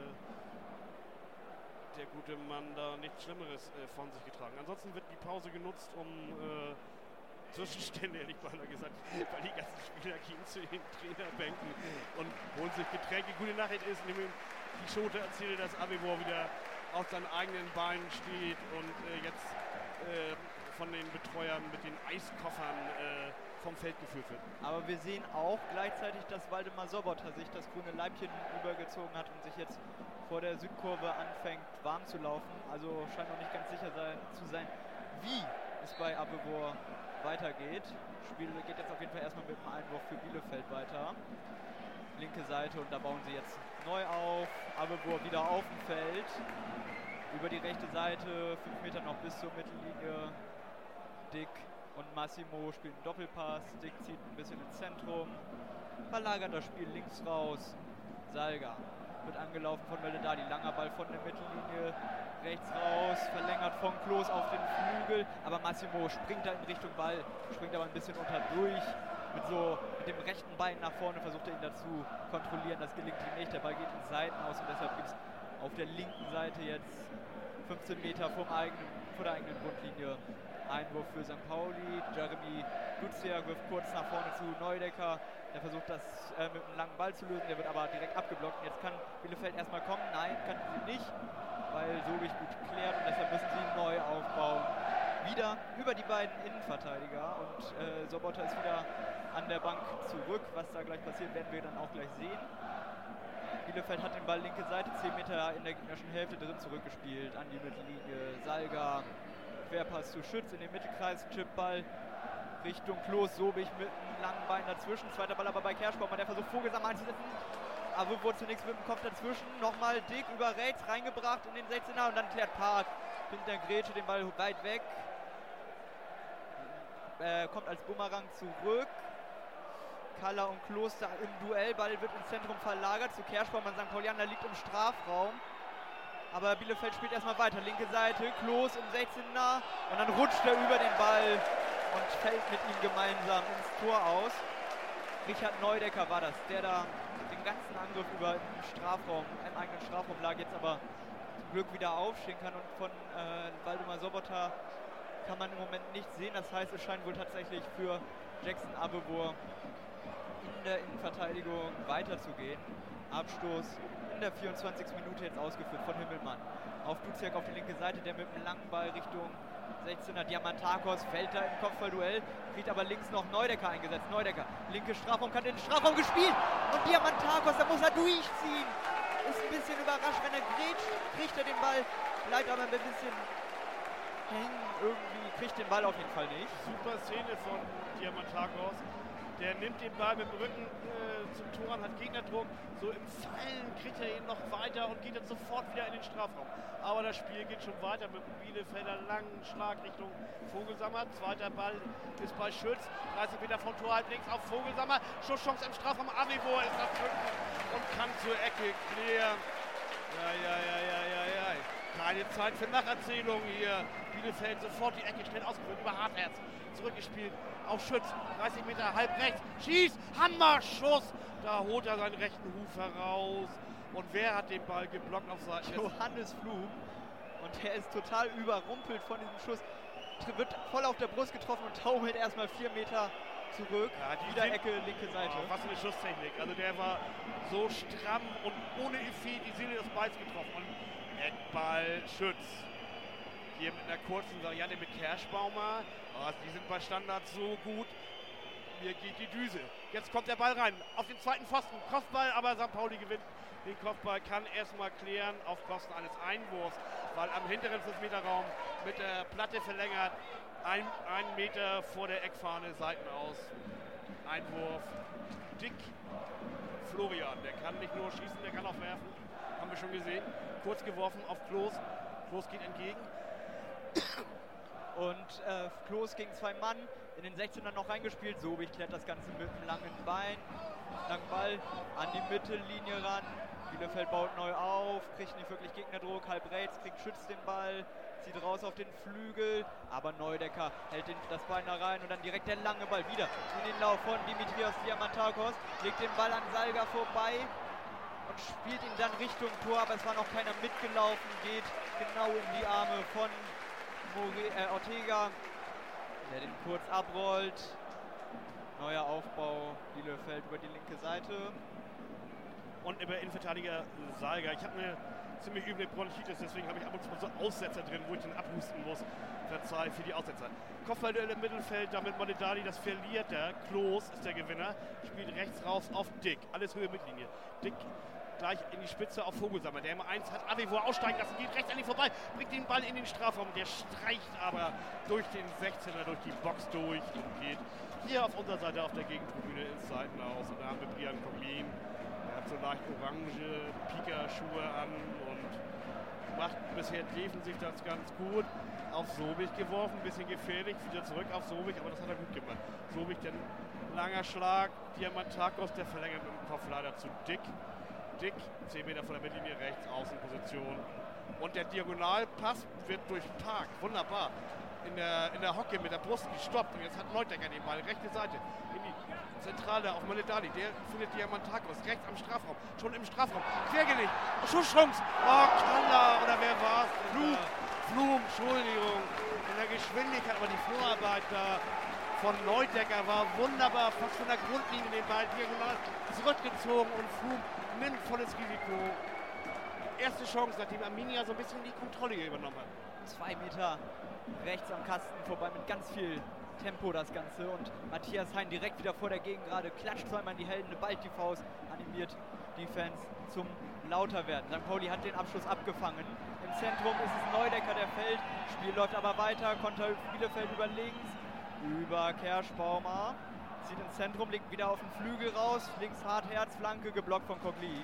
der gute Mann da nichts Schlimmeres von sich getragen. Ansonsten wird die Pause genutzt, um Zwischenstände, ehrlich gesagt, weil die ganzen Spieler gehen zu den Trainerbänken und holen sich Getränke. Gute Nachricht ist, die Schote erzählt, dass Avevor wieder auf seinen eigenen Beinen steht und jetzt von den Betreuern mit den Eiskoffern vom Feld geführt wird. Aber wir sehen auch gleichzeitig, dass Waldemar Sobotta sich das grüne Leibchen übergezogen hat und sich jetzt vor der Südkurve anfängt warm zu laufen. Also scheint noch nicht ganz sicher zu sein, wie es bei Abelbohr weitergeht. Das Spiel geht jetzt auf jeden Fall erstmal mit dem Einwurf für Bielefeld weiter. linke Seite und da bauen sie jetzt neu auf. Abelbohr wieder auf dem Feld. Über die rechte Seite, 5 Meter noch bis zur Mittellinie. Dick und Massimo spielen einen Doppelpass. Dick zieht ein bisschen ins Zentrum. Verlagert das Spiel links raus. Salga wird angelaufen von Meledadi. Langer Ball von der Mittellinie. Rechts raus, verlängert von Klos auf den Flügel. Aber Massimo springt da in Richtung Ball. Springt aber ein bisschen durch. Mit dem rechten Bein nach vorne versucht er ihn dazu kontrollieren. Das gelingt ihm nicht. Der Ball geht ins Seitenaus und deshalb gibt es auf der linken Seite jetzt 15 Meter vor der eigenen Grundlinie Einwurf für St. Pauli. Jeremy Duziak wirft kurz nach vorne zu Neudecker. Der versucht das mit einem langen Ball zu lösen. Der wird aber direkt abgeblockt. Und jetzt kann Bielefeld erstmal kommen. Nein, kann sie nicht, weil Sobich gut klärt und deshalb müssen sie neu aufbauen. Wieder über die beiden Innenverteidiger und Sobotta ist wieder an der Bank zurück. Was da gleich passiert, werden wir dann auch gleich sehen. Bielefeld hat den Ball linke Seite, 10 Meter in der gegnerischen Hälfte drin zurückgespielt, an die Mittellinie. Salga, Querpass zu Schütz in den Mittelkreis, Chipball Richtung Klos, Sobich mit einem langen Bein dazwischen. Zweiter Ball aber bei Kerschbaumer, der versucht Vogelsammer einzusetzen. Aber wurde zunächst mit dem Kopf dazwischen. Nochmal Dick über rechts reingebracht in den 16er und dann klärt Park hinter Grätsche den Ball weit weg. Kommt als Bumerang zurück. Kalla und Kloster im Duell. Ball wird ins Zentrum verlagert zu Kerschbaumer. St. Paulianer liegt im Strafraum. Aber Bielefeld spielt erstmal weiter. Linke Seite, Klos im 16er. Und dann rutscht er über den Ball und fällt mit ihm gemeinsam ins Tor aus. Richard Neudecker war das, der da den ganzen Angriff über im eigenen Strafraum lag, jetzt aber zum Glück wieder aufstehen kann. Und von Waldemar Sobotta kann man im Moment nicht sehen. Das heißt, es scheint wohl tatsächlich für Jackson Abelbohr in der Innenverteidigung weiterzugehen. Abstoß in der 24. Minute jetzt ausgeführt von Himmelmann. Auf Duziak auf die linke Seite, der mit einem langen Ball Richtung 16er Diamantakos fällt da im Kopfballduell, kriegt aber links noch Neudecker eingesetzt. Neudecker, linke Strafraum, kann in den Strafraum gespielt und Diamantakos, da muss er durchziehen. Ist ein bisschen überrascht, wenn er grätscht, kriegt er den Ball, bleibt aber ein bisschen hängen irgendwie, kriegt den Ball auf jeden Fall nicht. Super Szene von Diamantakos. Der nimmt den Ball mit dem Rücken zum Tor an, hat Gegnerdruck. So im Fallen kriegt er ihn noch weiter und geht dann sofort wieder in den Strafraum. Aber das Spiel geht schon weiter mit dem Bielefelder langen Schlag Richtung Vogelsammer. Zweiter Ball ist bei Schütz. 30 Meter vom Tor, halb links auf Vogelsammer. Schusschance im Strafraum. Avivor ist dazwischen und kann zur Ecke klären. Ja. Keine Zeit für Nacherzählung hier. Bielefeld sofort die Ecke schnell ausgeführt über Hartherz. Zurückgespielt auf Schütz. 30 Meter halb rechts. Schießt. Hammerschuss. Da holt er seinen rechten Huf heraus. Und wer hat den Ball geblockt auf Seite? Johannes Flug. Und der ist total überrumpelt von diesem Schuss. Wird voll auf der Brust getroffen und taumelt erstmal 4 Meter zurück. Ja, wieder Ecke, linke Seite. Oh, was eine Schusstechnik. Also der war so stramm und ohne Effet die Seele des Balls getroffen. Und Eckball Schütz. Hier mit einer kurzen Variante mit Kerschbaumer. Oh, die sind bei Standards so gut. Mir geht die Düse. Jetzt kommt der Ball rein. Auf den zweiten Pfosten. Kopfball, aber St. Pauli gewinnt den Kopfball. Kann erstmal klären auf Kosten eines Einwurfs. Weil am hinteren 5-Meter-Raum mit der Platte verlängert. Ein Meter vor der Eckfahne, Seiten aus. Einwurf. Dick Florian. Der kann nicht nur schießen, der kann auch werfen. Haben wir schon gesehen. Kurz geworfen auf Klos. Klos geht entgegen. Und Klos gegen 2 Mann in den 16er noch reingespielt. Sobich klärt das Ganze mit einem langen Bein. Langen Ball an die Mittellinie ran. Bielefeld baut neu auf, kriegt nicht wirklich Gegnerdruck. Halb rechts kriegt Schütz den Ball, zieht raus auf den Flügel. Aber Neudecker hält das Bein da rein und dann direkt der lange Ball wieder in den Lauf von Dimitrios Diamantakos. Legt den Ball an Salga vorbei und spielt ihn dann Richtung Tor, aber es war noch keiner mitgelaufen, geht genau in die Arme von Ortega, der den kurz abrollt. Neuer Aufbau, Bielefeld über die linke Seite. Und über Innenverteidiger Salga. Ich habe eine ziemlich üble Bronchitis, deswegen habe ich ab und zu mal so Aussetzer drin, wo ich den abhusten muss. Verzeih für die Aussetzer. Kopfballduell im Mittelfeld, damit Moledadi, das verliert er. Klos ist der Gewinner, spielt rechts raus auf Dick. Alles Höhe Mittellinie. Dick gleich in die Spitze auf Vogelsammer. Der M1 hat Avivor aussteigen lassen, geht rechts an ihn vorbei, bringt den Ball in den Strafraum. Der streicht aber durch den 16er, durch die Box durch und geht hier auf unserer Seite auf der Gegentribüne ins Seitenaus. Und da haben wir Brian Koglin so leicht orange Pika-Schuhe an und macht bisher defensiv das ganz gut. Auf Sobich geworfen, ein bisschen gefährlich, wieder zurück auf Sobich, aber das hat er gut gemacht. Sobich, dann langer Schlag, Diamantakos, der verlängert mit dem Kopf leider zu dick. Dick, 10 Meter von der Mittellinie rechts, Außenposition. Und der Diagonalpass wird durch Park, wunderbar, in der Hocke mit der Brust gestoppt. Und jetzt hat Neudecker den Ball, rechte Seite, in die Zentrale auf Maledali. Der findet Diamantakos, rechts am Strafraum, schon im Strafraum, quergelegt, Schusschance. Oh, Kalla, oder wer war's? Flum, Entschuldigung, in der Geschwindigkeit, aber die Vorarbeit da von Neudecker war wunderbar, fast von der Grundlinie den Ball diagonal zurückgezogen und Flum nimmt volles Risiko. Erste Chance, nachdem Arminia so ein bisschen die Kontrolle hier übernommen hat. 2 Meter rechts am Kasten vorbei mit ganz viel Tempo das Ganze und Matthias Hein direkt wieder vor der Gegengrade, klatscht zweimal in die Hände, ballt die Faust, animiert die Fans zum lauter werden. St. Pauli hat den Abschluss abgefangen. Im Zentrum ist es Neudecker, der fällt. Spiel läuft aber weiter. Konter Bielefeld über links. Über Kerschbaumer. Zieht ins Zentrum, legt wieder auf den Flügel raus. Links Hartherz, Flanke, geblockt von Coquelin.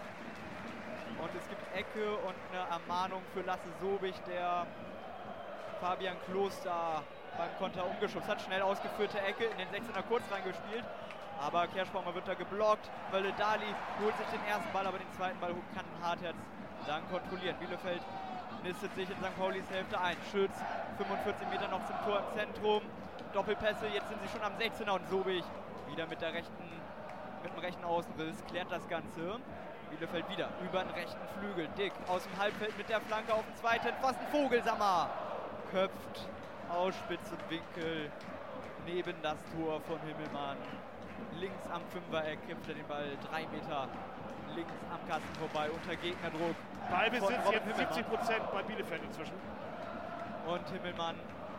Und es gibt Ecke und eine Ermahnung für Lasse Sobich, der Fabian Kloster beim Konter umgeschubst hat. Schnell ausgeführte Ecke in den 16er kurz reingespielt. Aber Kerschbaumer wird da geblockt. Maledali holt sich den ersten Ball, aber den zweiten Ball kann Hartherz dann kontrollieren. Bielefeld nistet sich in St. Paulis Hälfte ein. Schütz, 45 Meter noch zum Tor im Zentrum. Doppelpässe, jetzt sind sie schon am 16er und Sobich wieder mit dem rechten Außenriss, klärt das Ganze. Bielefeld wieder über den rechten Flügel. Dick aus dem Halbfeld mit der Flanke auf den zweiten Pfosten. Vogelsammer köpft aus spitzem Winkel neben das Tor von Himmelmann. Links am Fünfereck kämpft er den Ball 3 Meter links am Kasten vorbei unter Gegnerdruck. Ballbesitz jetzt 70% bei Bielefeld inzwischen. Und Himmelmann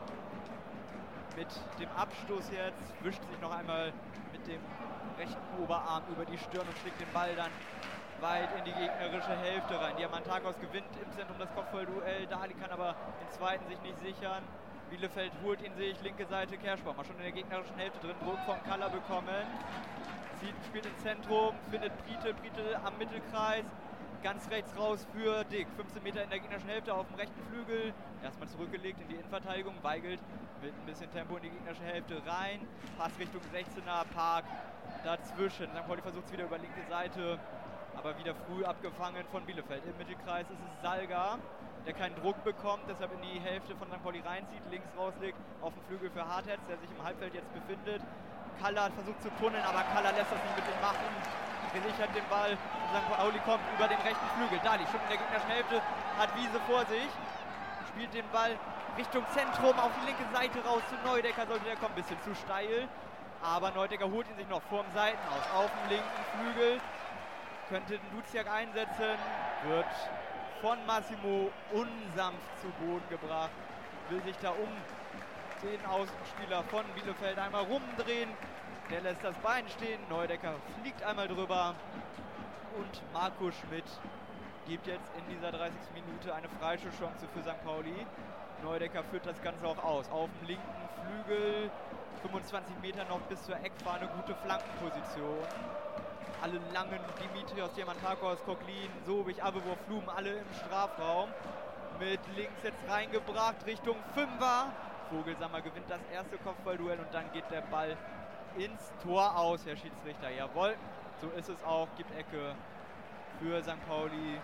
mit dem Abstoß jetzt wischt sich noch einmal mit dem rechten Oberarm über die Stirn und schlägt den Ball dann weit in die gegnerische Hälfte rein. Diamantakos gewinnt im Zentrum das Kopfballduell. Dali kann aber den zweiten sich nicht sichern. Bielefeld holt ihn sich, linke Seite Kerschbaumer, schon in der gegnerischen Hälfte drin, Druck von Kalla bekommen. Spielt ins Zentrum, findet Prietl am Mittelkreis, ganz rechts raus für Dick. 15 Meter in der gegnerischen Hälfte auf dem rechten Flügel. Erstmal zurückgelegt in die Innenverteidigung, Weigelt mit ein bisschen Tempo in die gegnerische Hälfte rein. Pass Richtung 16er, Park dazwischen. St. Pauli versucht es wieder über linke Seite, aber wieder früh abgefangen von Bielefeld. Im Mittelkreis ist es Salga, der keinen Druck bekommt, deshalb in die Hälfte von St. Pauli reinzieht, links rauslegt, auf dem Flügel für Hartherz, der sich im Halbfeld jetzt befindet. Kalla hat versucht zu tunneln, aber Kalla lässt das nicht mit ihm machen. Gesichert den Ball und St. Pauli kommt über den rechten Flügel. Dali schon in der gegnerischen Hälfte, hat Wiese vor sich, spielt den Ball Richtung Zentrum auf die linke Seite raus zu Neudecker, sollte der kommen, ein bisschen zu steil. Aber Neudecker holt ihn sich noch vorm Seitenaus auf dem linken Flügel. Könnte den Duziak einsetzen, wird von Massimo unsanft zu Boden gebracht, will sich da um den Außenspieler von Bielefeld einmal rumdrehen, der lässt das Bein stehen, Neudecker fliegt einmal drüber und Marco Schmidt gibt jetzt in dieser 30. Minute eine Freistoßchance für St. Pauli. Neudecker führt das Ganze auch aus, auf dem linken Flügel, 25 Meter noch bis zur Eckfahne, gute Flankenposition. Alle langen, Dimitrios, Diamantakos, Coquelin, Sobich, Abewurf, Flum, alle im Strafraum. Mit links jetzt reingebracht Richtung Fünfer. Vogelsammer gewinnt das erste Kopfballduell und dann geht der Ball ins Tor aus, Herr Schiedsrichter. Jawohl, so ist es auch. Gibt Ecke für St. Pauli.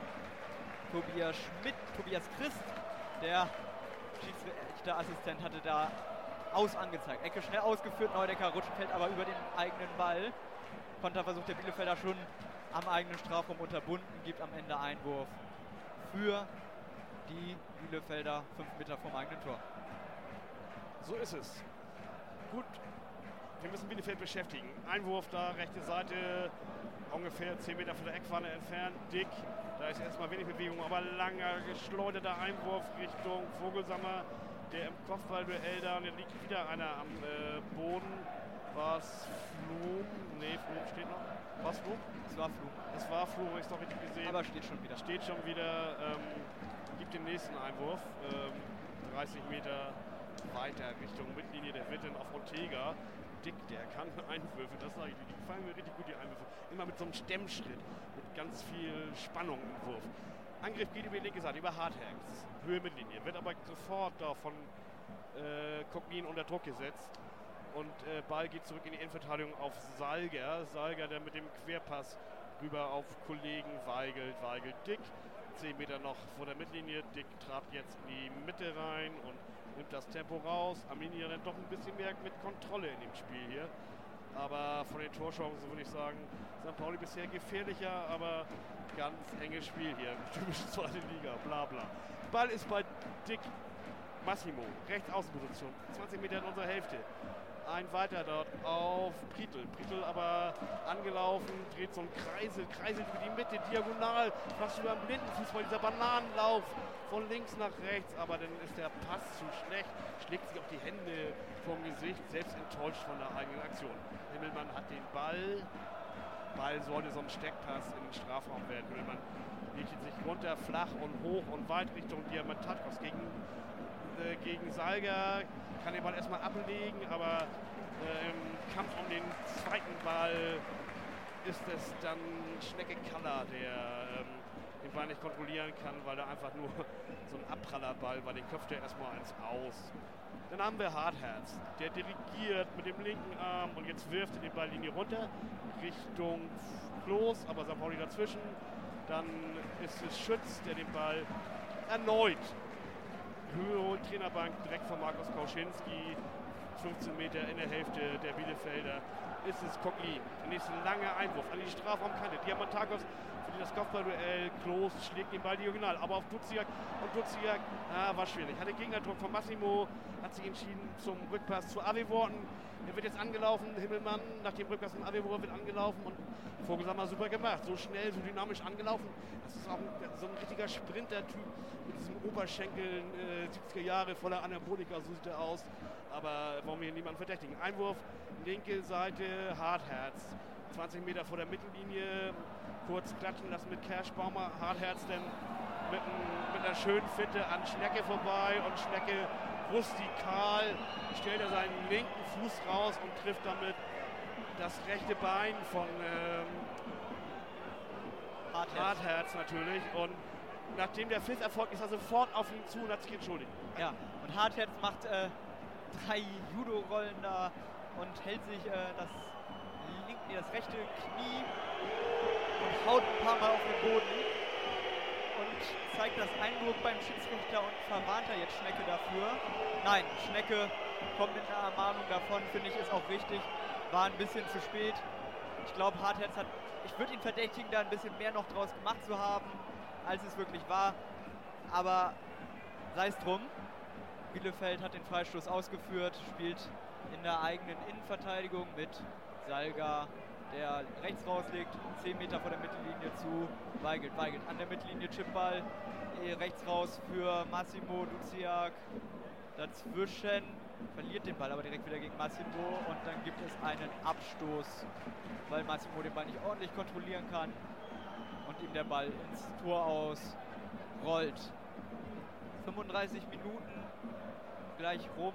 Tobias Christ, der Schiedsrichterassistent, hatte da aus angezeigt. Ecke schnell ausgeführt, Neudecker rutscht, fällt aber über den eigenen Ball. Konterversuch der Bielefelder schon am eigenen Strafraum unterbunden, gibt am Ende Einwurf für die Bielefelder 5 Meter vom eigenen Tor. So ist es. Gut, wir müssen Bielefeld beschäftigen. Einwurf da, rechte Seite, ungefähr 10 Meter von der Eckfahne entfernt. Dick, da ist erstmal wenig Bewegung, aber langer, geschleuderter Einwurf Richtung Vogelsammer, der im Kopfballduell da, und da liegt wieder einer am Boden. War es Flum? Ne, Flum steht noch. War es Flum? Es war Flum. Es war Flum, habe ich es noch richtig gesehen. Aber steht schon wieder. Steht schon wieder, gibt den nächsten Einwurf. 30 Meter weiter Richtung Mittellinie, der wird dann auf Ortega. Dick, der kann Einwürfe, das sage ich dir, die gefallen mir richtig gut, die Einwürfe. Immer mit so einem Stemmschritt, mit ganz viel Spannung im Wurf. Angriff geht über die linke Seite, über Hardhacks, Höhe Mittellinie, wird aber sofort da von Cockney unter Druck gesetzt. Und Ball geht zurück in die Innenverteidigung auf Salger. Salger, der mit dem Querpass rüber auf Kollegen Weigelt. Weigelt Dick, 10 Meter noch vor der Mittellinie. Dick trat jetzt in die Mitte rein und nimmt das Tempo raus. Arminia dann doch ein bisschen mehr mit Kontrolle in dem Spiel hier. Aber von den Torchancen würde ich sagen, St. Pauli bisher gefährlicher, aber ganz enges Spiel hier. Typische zweite Liga, bla bla. Ball ist bei Dick Massimo, Rechtsaußenposition, 20 Meter in unserer Hälfte. Ein weiter dort auf Prietl. Prietl aber angelaufen, dreht so einen Kreisel über die Mitte, diagonal, fast über den Blindenfußball, dieser Bananenlauf von links nach rechts. Aber dann ist der Pass zu schlecht, schlägt sich auf die Hände vom Gesicht, selbst enttäuscht von der eigenen Aktion. Himmelmann hat den Ball. Ball sollte so ein Steckpass in den Strafraum werden. Himmelmann legt sich runter, flach und hoch und weit Richtung Diamantakos gegen Salger, kann den Ball erstmal ablegen, aber im Kampf um den zweiten Ball ist es dann Schnecke Kaller, der den Ball nicht kontrollieren kann, weil er einfach nur so ein Abprallerball, weil den köpft er erstmal ins Aus. Dann haben wir Hartherz, der dirigiert mit dem linken Arm und jetzt wirft er die Balllinie runter Richtung Klos, aber St. Pauli dazwischen. Dann ist es Schütz, der den Ball erneut Höhe holt, Trainerbank direkt von Markus Kauschinski, 15 Meter in der Hälfte der Bielefelder, ist es Coquelin. Der nächste lange Einwurf an die Strafraumkante. Diamantakos für das Kopfballduell. Klos schlägt den Ball diagonal, aber auf Duziak. Und Duziak war schwierig. Hatte Gegnerdruck von Massimo, hat sich entschieden zum Rückpass zu Avevorten. Er wird jetzt angelaufen, Himmelmann nach dem Rückpass von Avevor wird angelaufen und Vogelsammer super gemacht. So schnell, so dynamisch angelaufen. Das ist auch so ein richtiger Sprinter-Typ mit diesem Oberschenkel 70er Jahre voller Anabolika, so sieht er aus. Aber wollen wir hier niemanden verdächtigen. Einwurf, linke Seite, Hartherz. 20 Meter vor der Mittellinie, kurz klatschen lassen mit Kerschbaumer. Hartherz dann mit einer schönen Finte an Schnecke vorbei und Schnecke rustikal stellt er seinen linken Fuß raus und trifft damit das rechte Bein von Hartherz natürlich. Und nachdem der Pfiff erfolgt, ist er sofort auf ihn zu und hat sich entschuldigt. Ja, und Hartherz macht 3 Judo-Rollen da und hält sich das rechte Knie und haut ein paar Mal auf den Boden und zeigt das Eindruck beim Schiedsrichter und verwarnt er jetzt Schnecke dafür. Nein, Schnecke kommt mit einer Ermahnung davon, finde ich, ist auch richtig. War ein bisschen zu spät. Ich glaube, Hartherz ich würde ihn verdächtigen, da ein bisschen mehr noch draus gemacht zu haben, als es wirklich war. Aber sei es drum. Bielefeld hat den Freistoß ausgeführt, spielt in der eigenen Innenverteidigung mit Salga, der rechts rauslegt, 10 Meter vor der Mittellinie zu Weigelt. Weigelt an der Mittellinie, Chipball, rechts raus für Massimo Duziak. Dazwischen verliert den Ball aber direkt wieder gegen Massimo und dann gibt es einen Abstoß, weil Massimo den Ball nicht ordentlich kontrollieren kann und ihm der Ball ins Tor ausrollt. 35 Minuten gleich rum.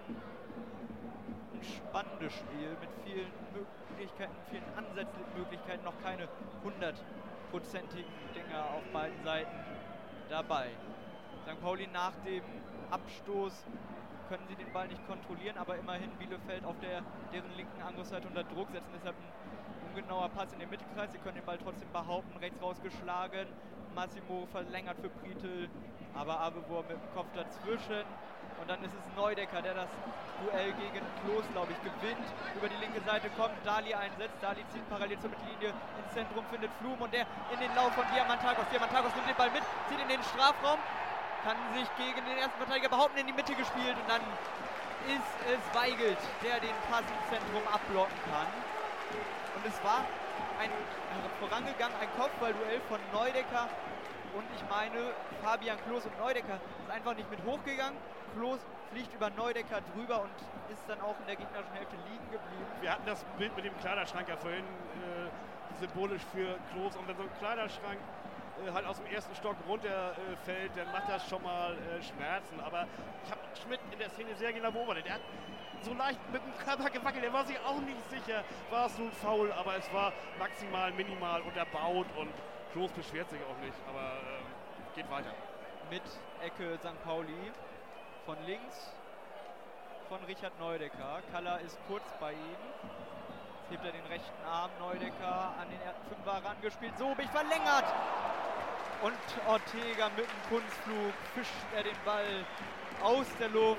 Ein spannendes Spiel mit vielen Möglichkeiten, vielen Ansatzmöglichkeiten, noch keine 100%igen Dinger auf beiden Seiten dabei. St. Pauli nach dem Abstoß können sie den Ball nicht kontrollieren, aber immerhin Bielefeld auf deren linken Angriffsseite unter Druck setzen. Deshalb ein ungenauer Pass in den Mittelkreis. Sie können den Ball trotzdem behaupten, rechts rausgeschlagen. Massimo verlängert für Prietl, aber Avevor mit dem Kopf dazwischen. Und dann ist es Neudecker, der das Duell gegen Klos, glaube ich, gewinnt. Über die linke Seite kommt, Dali einsetzt. Dali zieht parallel zur Mittellinie ins Zentrum, findet Flum und der in den Lauf von Diamantakos. Diamantakos nimmt den Ball mit, zieht in den Strafraum, kann sich gegen den ersten Verteidiger behaupten, in die Mitte gespielt. Und dann ist es Weigelt, der den Pass im Zentrum abblocken kann. Und es war vorangegangen ein Kopfballduell von Neudecker. Und ich meine, Fabian Klos und Neudecker ist einfach nicht mit hochgegangen. Klos fliegt über Neudecker drüber und ist dann auch in der gegnerischen Hälfte liegen geblieben. Wir hatten das Bild mit dem Kleiderschrank ja vorhin symbolisch für Klos. Und wenn so ein Kleiderschrank halt aus dem ersten Stock runterfällt, dann macht das schon mal Schmerzen. Aber ich habe Schmidt in der Szene sehr genau beobachtet. Er hat so leicht mit dem Körper gewackelt, er war sich auch nicht sicher, war es nun faul, aber es war maximal, minimal unterbaut und Klos beschwert sich auch nicht, aber geht weiter. Mit Ecke St. Pauli von links von Richard Neudecker. Kalla ist kurz bei ihm. Jetzt hebt er den rechten Arm. Neudecker an den Fünfer rangespielt. Sobich verlängert. Und Ortega mit dem Kunstflug fischt er den Ball aus der Luft.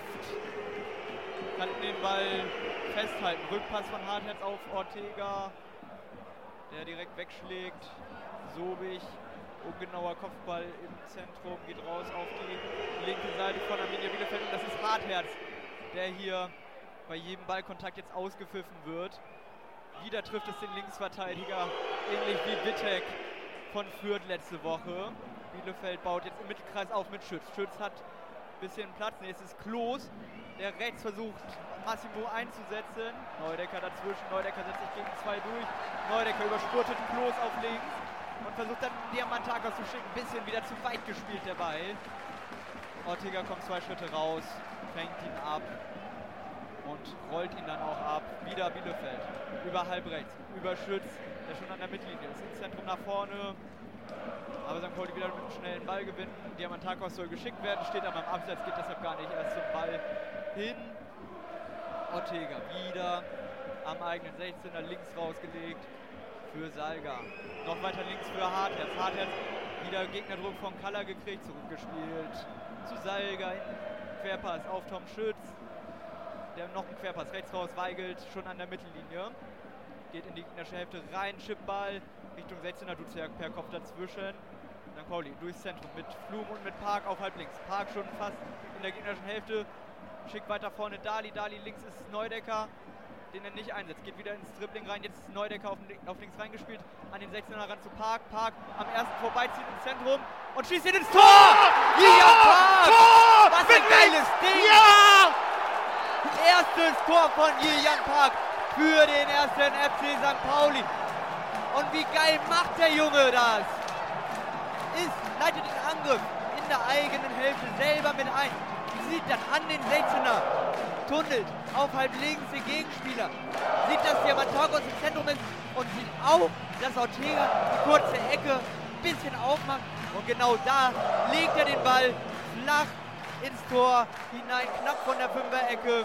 Kann den Ball festhalten. Rückpass von Hartherz auf Ortega, der direkt wegschlägt. Sobich, ungenauer Kopfball im Zentrum, geht raus auf die linke Seite von Arminia Bielefeld. Und das ist Hartherz, der hier bei jedem Ballkontakt jetzt ausgepfiffen wird. Wieder trifft es den Linksverteidiger, ähnlich wie Wittek von Fürth letzte Woche. Bielefeld baut jetzt im Mittelkreis auf mit Schütz. Schütz hat ein bisschen Platz. Jetzt ist Klos, der rechts versucht, Massimo einzusetzen. Neudecker dazwischen. Neudecker setzt sich gegen 2 durch. Neudecker überspurtet Klos auf links und versucht dann Diamantakos zu schicken. Ein bisschen wieder zu weit gespielt, der Ball. Ortega kommt 2 Schritte raus, fängt ihn ab und rollt ihn dann auch ab. Wieder Bielefeld. Über halb rechts. Über Schütz, der schon an der Mittellinie ist. Ins Zentrum nach vorne. Aber St. Pauli wieder mit einem schnellen Ballgewinn. Diamantakos soll geschickt werden, steht aber im Abseits, geht deshalb gar nicht erst zum Ball hin. Ortega wieder am eigenen 16er links rausgelegt für Salga. Noch weiter links für Hartherz. Hartherz wieder Gegnerdruck von Kalla gekriegt, zurückgespielt zu Salga. Querpass auf Tom Schütz. Der noch einen Querpass rechts raus, Weigelt schon an der Mittellinie. Geht in die gegnerische Hälfte rein, Chipball Richtung 16er, Duziak per Kopf dazwischen. St. Pauli durchs Zentrum mit Flum und mit Park auf halb links. Park schon fast in der gegnerischen Hälfte. Schickt weiter vorne Dali. Dali links ist Neudecker, den er nicht einsetzt. Geht wieder ins Dribbling rein. Jetzt ist Neudecker auf links reingespielt. An den 16er ran zu Park. Park am ersten vorbeiziehen ins Zentrum und schießt ihn ins Tor! Ja, Park! Tor! Was ein geiles Ding! Ja! Erstes Tor von Julian Park für den ersten FC St. Pauli. Und wie geil macht der Junge das? Leitet den Angriff in der eigenen Hälfte selber mit ein. Sieht dann an den 16er, tunnelt auf halb links den Gegenspieler. Sieht, dass Diamantakos im Zentrum ist und sieht auch, dass Ortega die kurze Ecke ein bisschen aufmacht. Und genau da legt er den Ball flach ins Tor hinein, knapp von der 5er-Ecke.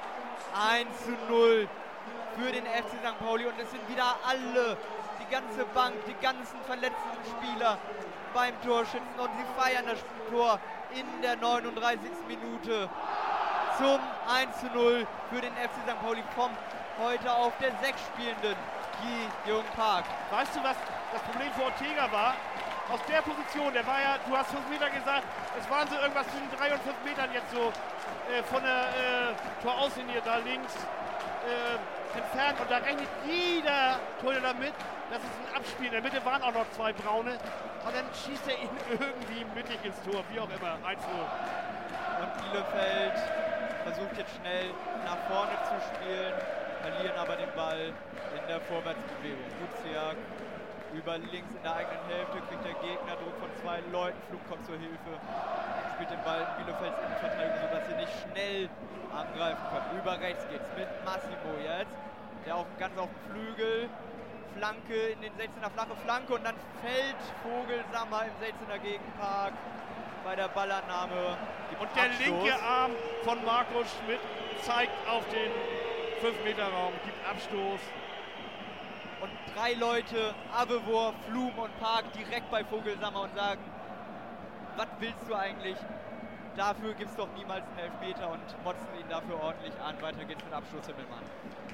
1:0 für den FC St. Pauli und es sind wieder alle, die ganze Bank, die ganzen verletzten Spieler beim Torschützen und sie feiern das Tor in der 39. Minute zum 1:0 für den FC St. Pauli vom heute auf der 6 spielenden Ji-Young Park. Weißt du, was das Problem für Ortega war? Aus der Position, der war ja, du hast 5 Meter gesagt, es waren so irgendwas zwischen 3 und 5 Metern jetzt so von der Torauslinie da links entfernt und da rechnet jeder Torhüter damit, das ist ein Abspiel. In der Mitte waren auch noch 2 Braune und dann schießt er ihn irgendwie mittig ins Tor, wie auch immer, 1:0. Und Bielefeld versucht jetzt schnell nach vorne zu spielen, verlieren aber den Ball in der Vorwärtsbewegung. Duziak über links in der eigenen Hälfte, kriegt der Gegner Druck von 2 Leuten, Flug kommt zur Hilfe, spielt den Ball in Bielefelds Innenverteidigung, sodass sie nicht schnell angreifen können. Über rechts geht's mit Massimo jetzt, der auch ganz auf dem Flügel, Flanke in den 16er, flache Flanke und dann fällt Vogelsammer im 16er Gegenpark bei der Ballannahme. Und der linke Arm von Markus Schmidt zeigt auf den 5-Meter-Raum, gibt Abstoß. Und 3 Leute, Abewurf, Flum und Park direkt bei Vogelsammer und sagen, was willst du eigentlich? Dafür gibt es doch niemals einen Elfmeter und motzen ihn dafür ordentlich an. Weiter geht's mit Abschluss Himmelmann.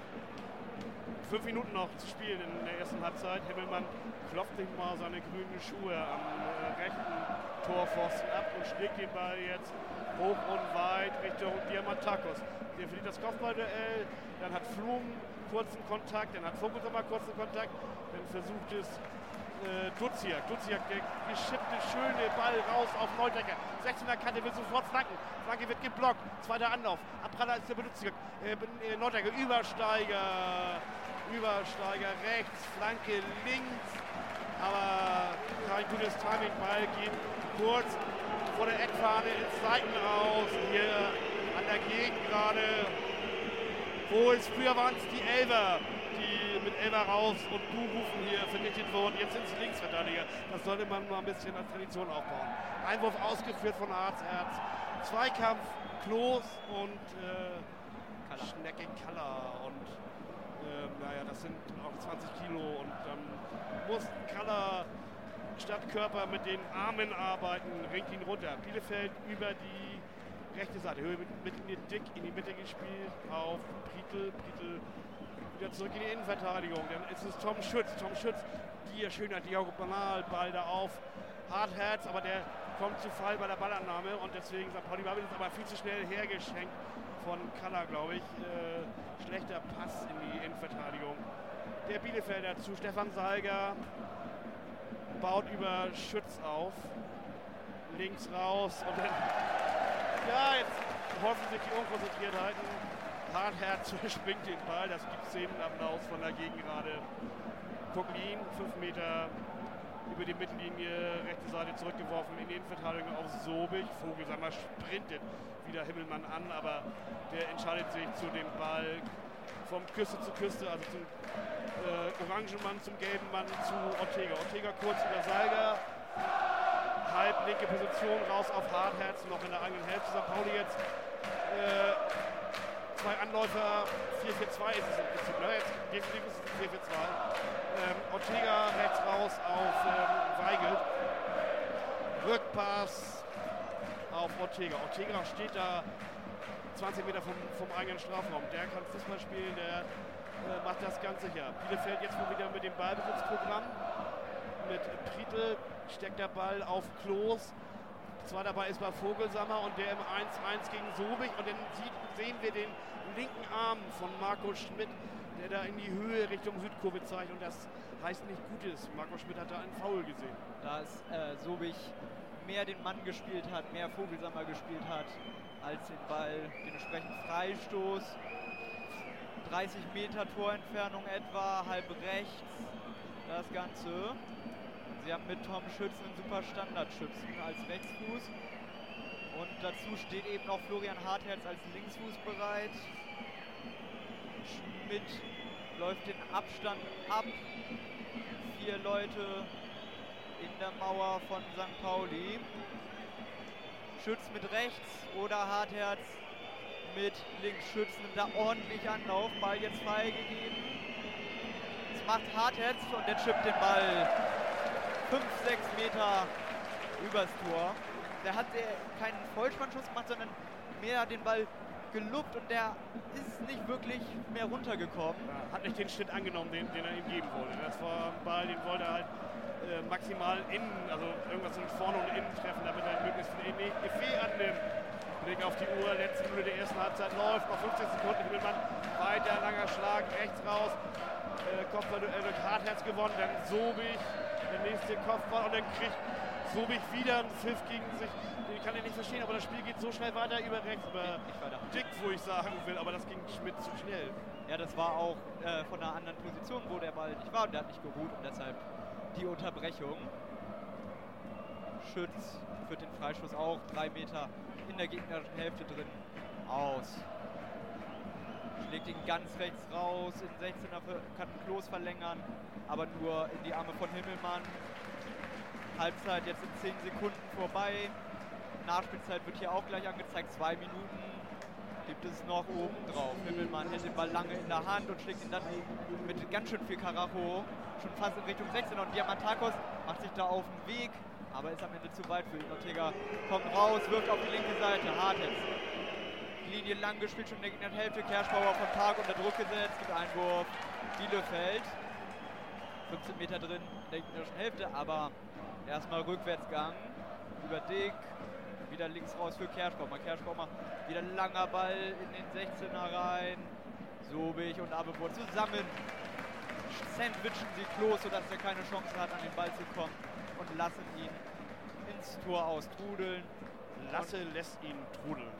5 Minuten noch zu spielen in der ersten Halbzeit. Himmelmann klopft sich mal seine grünen Schuhe am rechten Torpfosten ab und schlägt den Ball jetzt hoch und weit Richtung Diamantakos. Der verliert das Kopfballduell, dann hat Flum kurzen Kontakt, dann hat Vogelsammer kurzen Kontakt, dann versucht es Duziak, der geschippte, schöne Ball raus auf Neudecker. 16er Kante will sofort flanken. Flanke wird geblockt. Zweiter Anlauf. Abpraller ist der Duziak. Neudecker, Übersteiger rechts, Flanke links. aber kein gutes Timing. Ball geht kurz vor der Eckfahne ins Seitenaus. Hier an der Gegend gerade. Früher waren es die Elfer, die mit Elfer raus und Buhrufen hier vernichtet wurden. Jetzt sind es Linksverteidiger. Das sollte man mal ein bisschen als Tradition aufbauen. Einwurf ausgeführt von Harzherz. Zweikampf Klos und Schnecken Kaller. Und naja, das sind auch 20 Kilo. Und dann muss Kaller statt Körper mit den Armen arbeiten, ringt ihn runter. Bielefeld über die rechte Seite. Höhe mit Dick in die Mitte gespielt auf Prietl. Prietl wieder zurück in die Innenverteidigung. Dann ist es Tom Schütz. Tom Schütz, hier schöner Diagonalball da auf Hartherz, aber der kommt zu Fall bei der Ballannahme und deswegen St. Pauli ist aber viel zu schnell hergeschenkt von Kaller, glaube ich. Schlechter Pass in die Innenverteidigung. Der Bielefelder zu Stefan Salger, baut über Schütz auf. Links raus und dann, ja, jetzt häufen sich die Unkonzentriertheiten. Hartherz springt den Ball, das gibt Szenenapplaus von der Gegengerade. Koglin, 5 Meter über die Mittellinie, rechte Seite zurückgeworfen in die Innenverteidigung auf Sobich. Vogelsammer sprintet wieder Himmelmann an, aber der entscheidet sich zu dem Ball vom Küste zu Küste, also zum Orangenmann, zum gelben Mann, zu Ortega. Ortega kurz über Salger, halb linke Position raus auf Hartherz, noch in der eigenen Hälfte. St. Pauli jetzt zwei Anläufer, 4-4-2 ist es im Prinzip, ne? Jetzt definitiv ist es 4-4-2. Ortega rechts raus auf Weigelt. Rückpass auf Ortega. Ortega steht da 20 Meter vom eigenen Strafraum. Der kann Fußball spielen, der macht das ganz sicher. Bielefeld jetzt mal wieder mit dem Ballbesitzprogramm. Mit Prietl steckt der Ball auf Klos. Zweiter Ball ist bei Vogelsammer und der im 1-1 gegen Sobich. Und dann sehen wir den linken Arm von Marco Schmidt, der da in die Höhe Richtung Südkurve zeigt. Und das heißt nicht Gutes. Marco Schmidt hat da einen Foul gesehen. Da ist Sobich mehr den Mann gespielt hat, mehr Vogelsammer gespielt hat, als den Ball. Dementsprechend Freistoß. 30 Meter Torentfernung etwa, halb rechts das Ganze. Sie haben mit Tom Schütz einen super Standardschützen als Rechtsfuß. Und dazu steht eben noch Florian Hartherz als Linksfuß bereit. Schmidt läuft den Abstand ab. 4 Leute in der Mauer von St. Pauli. Schütz mit rechts oder Hartherz mit links. Schütz nimmt da ordentlich Anlauf. Ball jetzt freigegeben. Das macht Hartherz und der chippt den Ball 5-6 Meter übers Tor. Der hat keinen Vollspannschuss gemacht, sondern mehr den Ball gelobt und der ist nicht wirklich mehr runtergekommen. Ja, hat nicht den Schnitt angenommen, den er ihm geben wollte. Das war ein Ball, den wollte er halt maximal innen, also irgendwas von vorne und innen treffen, damit er möglichst viel Effet annimmt. Blick auf die Uhr, letzte Minute der ersten Halbzeit läuft, noch 15 Sekunden, Himmelmann, weiter, langer Schlag, rechts raus, Kopfballduell durch Hartherz gewonnen, dann Sobich, der nächste Kopfball und dann kriegt Sobich wieder einen Pfiff gegen sich, den kann ich nicht verstehen, aber das Spiel geht so schnell weiter über rechts, über Dick, wo ich sagen will, aber das ging Schmidt zu schnell. Ja, das war auch von einer anderen Position, wo der Ball nicht war und der hat nicht geruht und deshalb die Unterbrechung. Schütz führt den Freistoß auch 3 Meter in der gegnerischen Hälfte drin aus. Schlägt ihn ganz rechts raus, in 16er kann Klos verlängern, aber nur in die Arme von Himmelmann. Halbzeit jetzt in 10 Sekunden vorbei. Nachspielzeit wird hier auch gleich angezeigt, 2 Minuten gibt es noch oben drauf. Himmelmann hält den Ball lange in der Hand und schlägt ihn dann mit ganz schön viel Karacho schon fast in Richtung 16er und Diamantakos macht sich da auf den Weg, aber ist am Ende zu weit für ihn. Ortega kommt raus, wirft auf die linke Seite, Hartherz. Linie lang gespielt, schon in der gegnerischen Hälfte, Kerschbauer von Park unter Druck gesetzt, gibt Einwurf Bielefeld. 15 Meter drin in der gegnerischen Hälfte, aber erstmal Rückwärtsgang über Dick, wieder links raus für Kerschbaumer. Kerschbaumer, wieder langer Ball in den 16er rein. Sobich und Abebur zusammen sandwichen sie Klos, sodass er keine Chance hat, an den Ball zu kommen und lassen ihn ins Tor austrudeln. Lasse lässt ihn trudeln.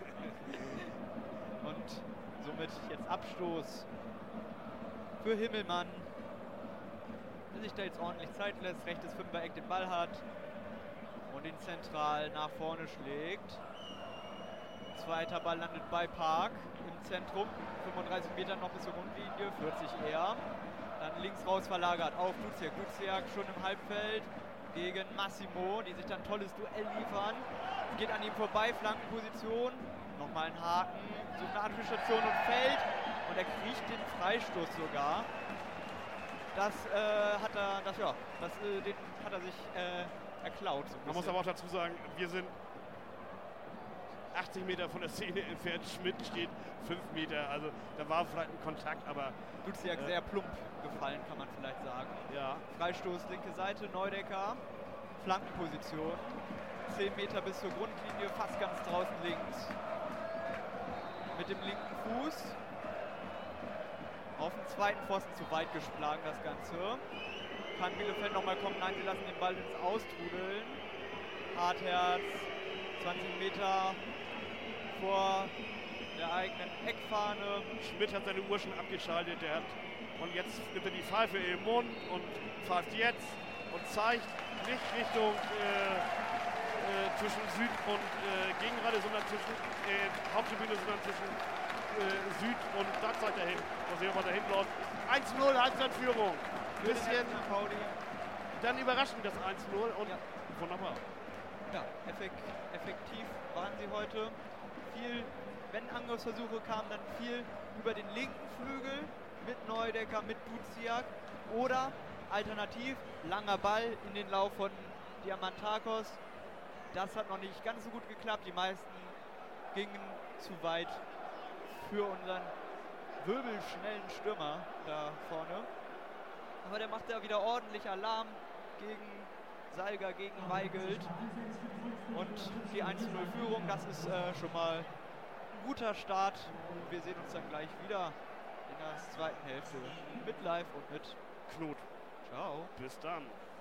Und somit jetzt Abstoß für Himmelmann. der sich da jetzt ordentlich Zeit lässt, rechtes Fünfer-Eck den Ball hat und ihn zentral nach vorne schlägt. Zweiter Ball landet bei Park im Zentrum, 35 Meter noch bis zur Grundlinie, 40 eher. Dann links raus verlagert auf Duziak. Duziak schon im Halbfeld gegen Massimo, die sich dann ein tolles Duell liefern. Geht an ihm vorbei, Flankenposition, nochmal ein Haken, sucht eine Anspielstation und fällt. Und er kriegt den Freistoß sogar. Den hat er sich erklaut. So Man muss aber auch dazu sagen, wir sind 80 Meter von der Szene entfernt. Schmidt steht 5 Meter. Also da war vielleicht ein Kontakt, aber Duziak sehr plump gefallen, kann man vielleicht sagen. ja. Freistoß linke Seite, Neudecker, Flankenposition. 10 Meter bis zur Grundlinie, fast ganz draußen links. Mit dem linken Fuß. Auf den zweiten Pfosten zu weit geschlagen, das Ganze. Kann Bielefeld nochmal kommen? Nein, sie lassen den Ball ins Austrudeln. Hartherz, 20 Meter vor der eigenen Eckfahne. Schmidt hat seine Uhr schon abgeschaltet. Und jetzt nimmt er die Pfeife im Mund und pfeift jetzt und zeigt nicht Richtung zwischen Süd und Gegenrade, sondern zwischen Haupttribüne, sondern zwischen Süd und da zeigt er hin. Mal sehen, was da hinten läuft. 1-0, Halbzeitführung. Bisschen dann überraschend das 1-0 und wunderbar. Ja, effektiv waren sie heute. Viel, wenn Angriffsversuche kamen, dann viel über den linken Flügel mit Neudecker, mit Duziak oder alternativ langer Ball in den Lauf von Diamantakos. Das hat noch nicht ganz so gut geklappt. Die meisten gingen zu weit für unseren wirbelschnellen Stürmer da vorne. Aber der macht ja wieder ordentlich Alarm gegen Salga, gegen Weigelt. Und die 1-0-Führung, das ist schon mal ein guter Start. Und wir sehen uns dann gleich wieder in der zweiten Hälfte mit Live und mit Knut. Ciao. Bis dann.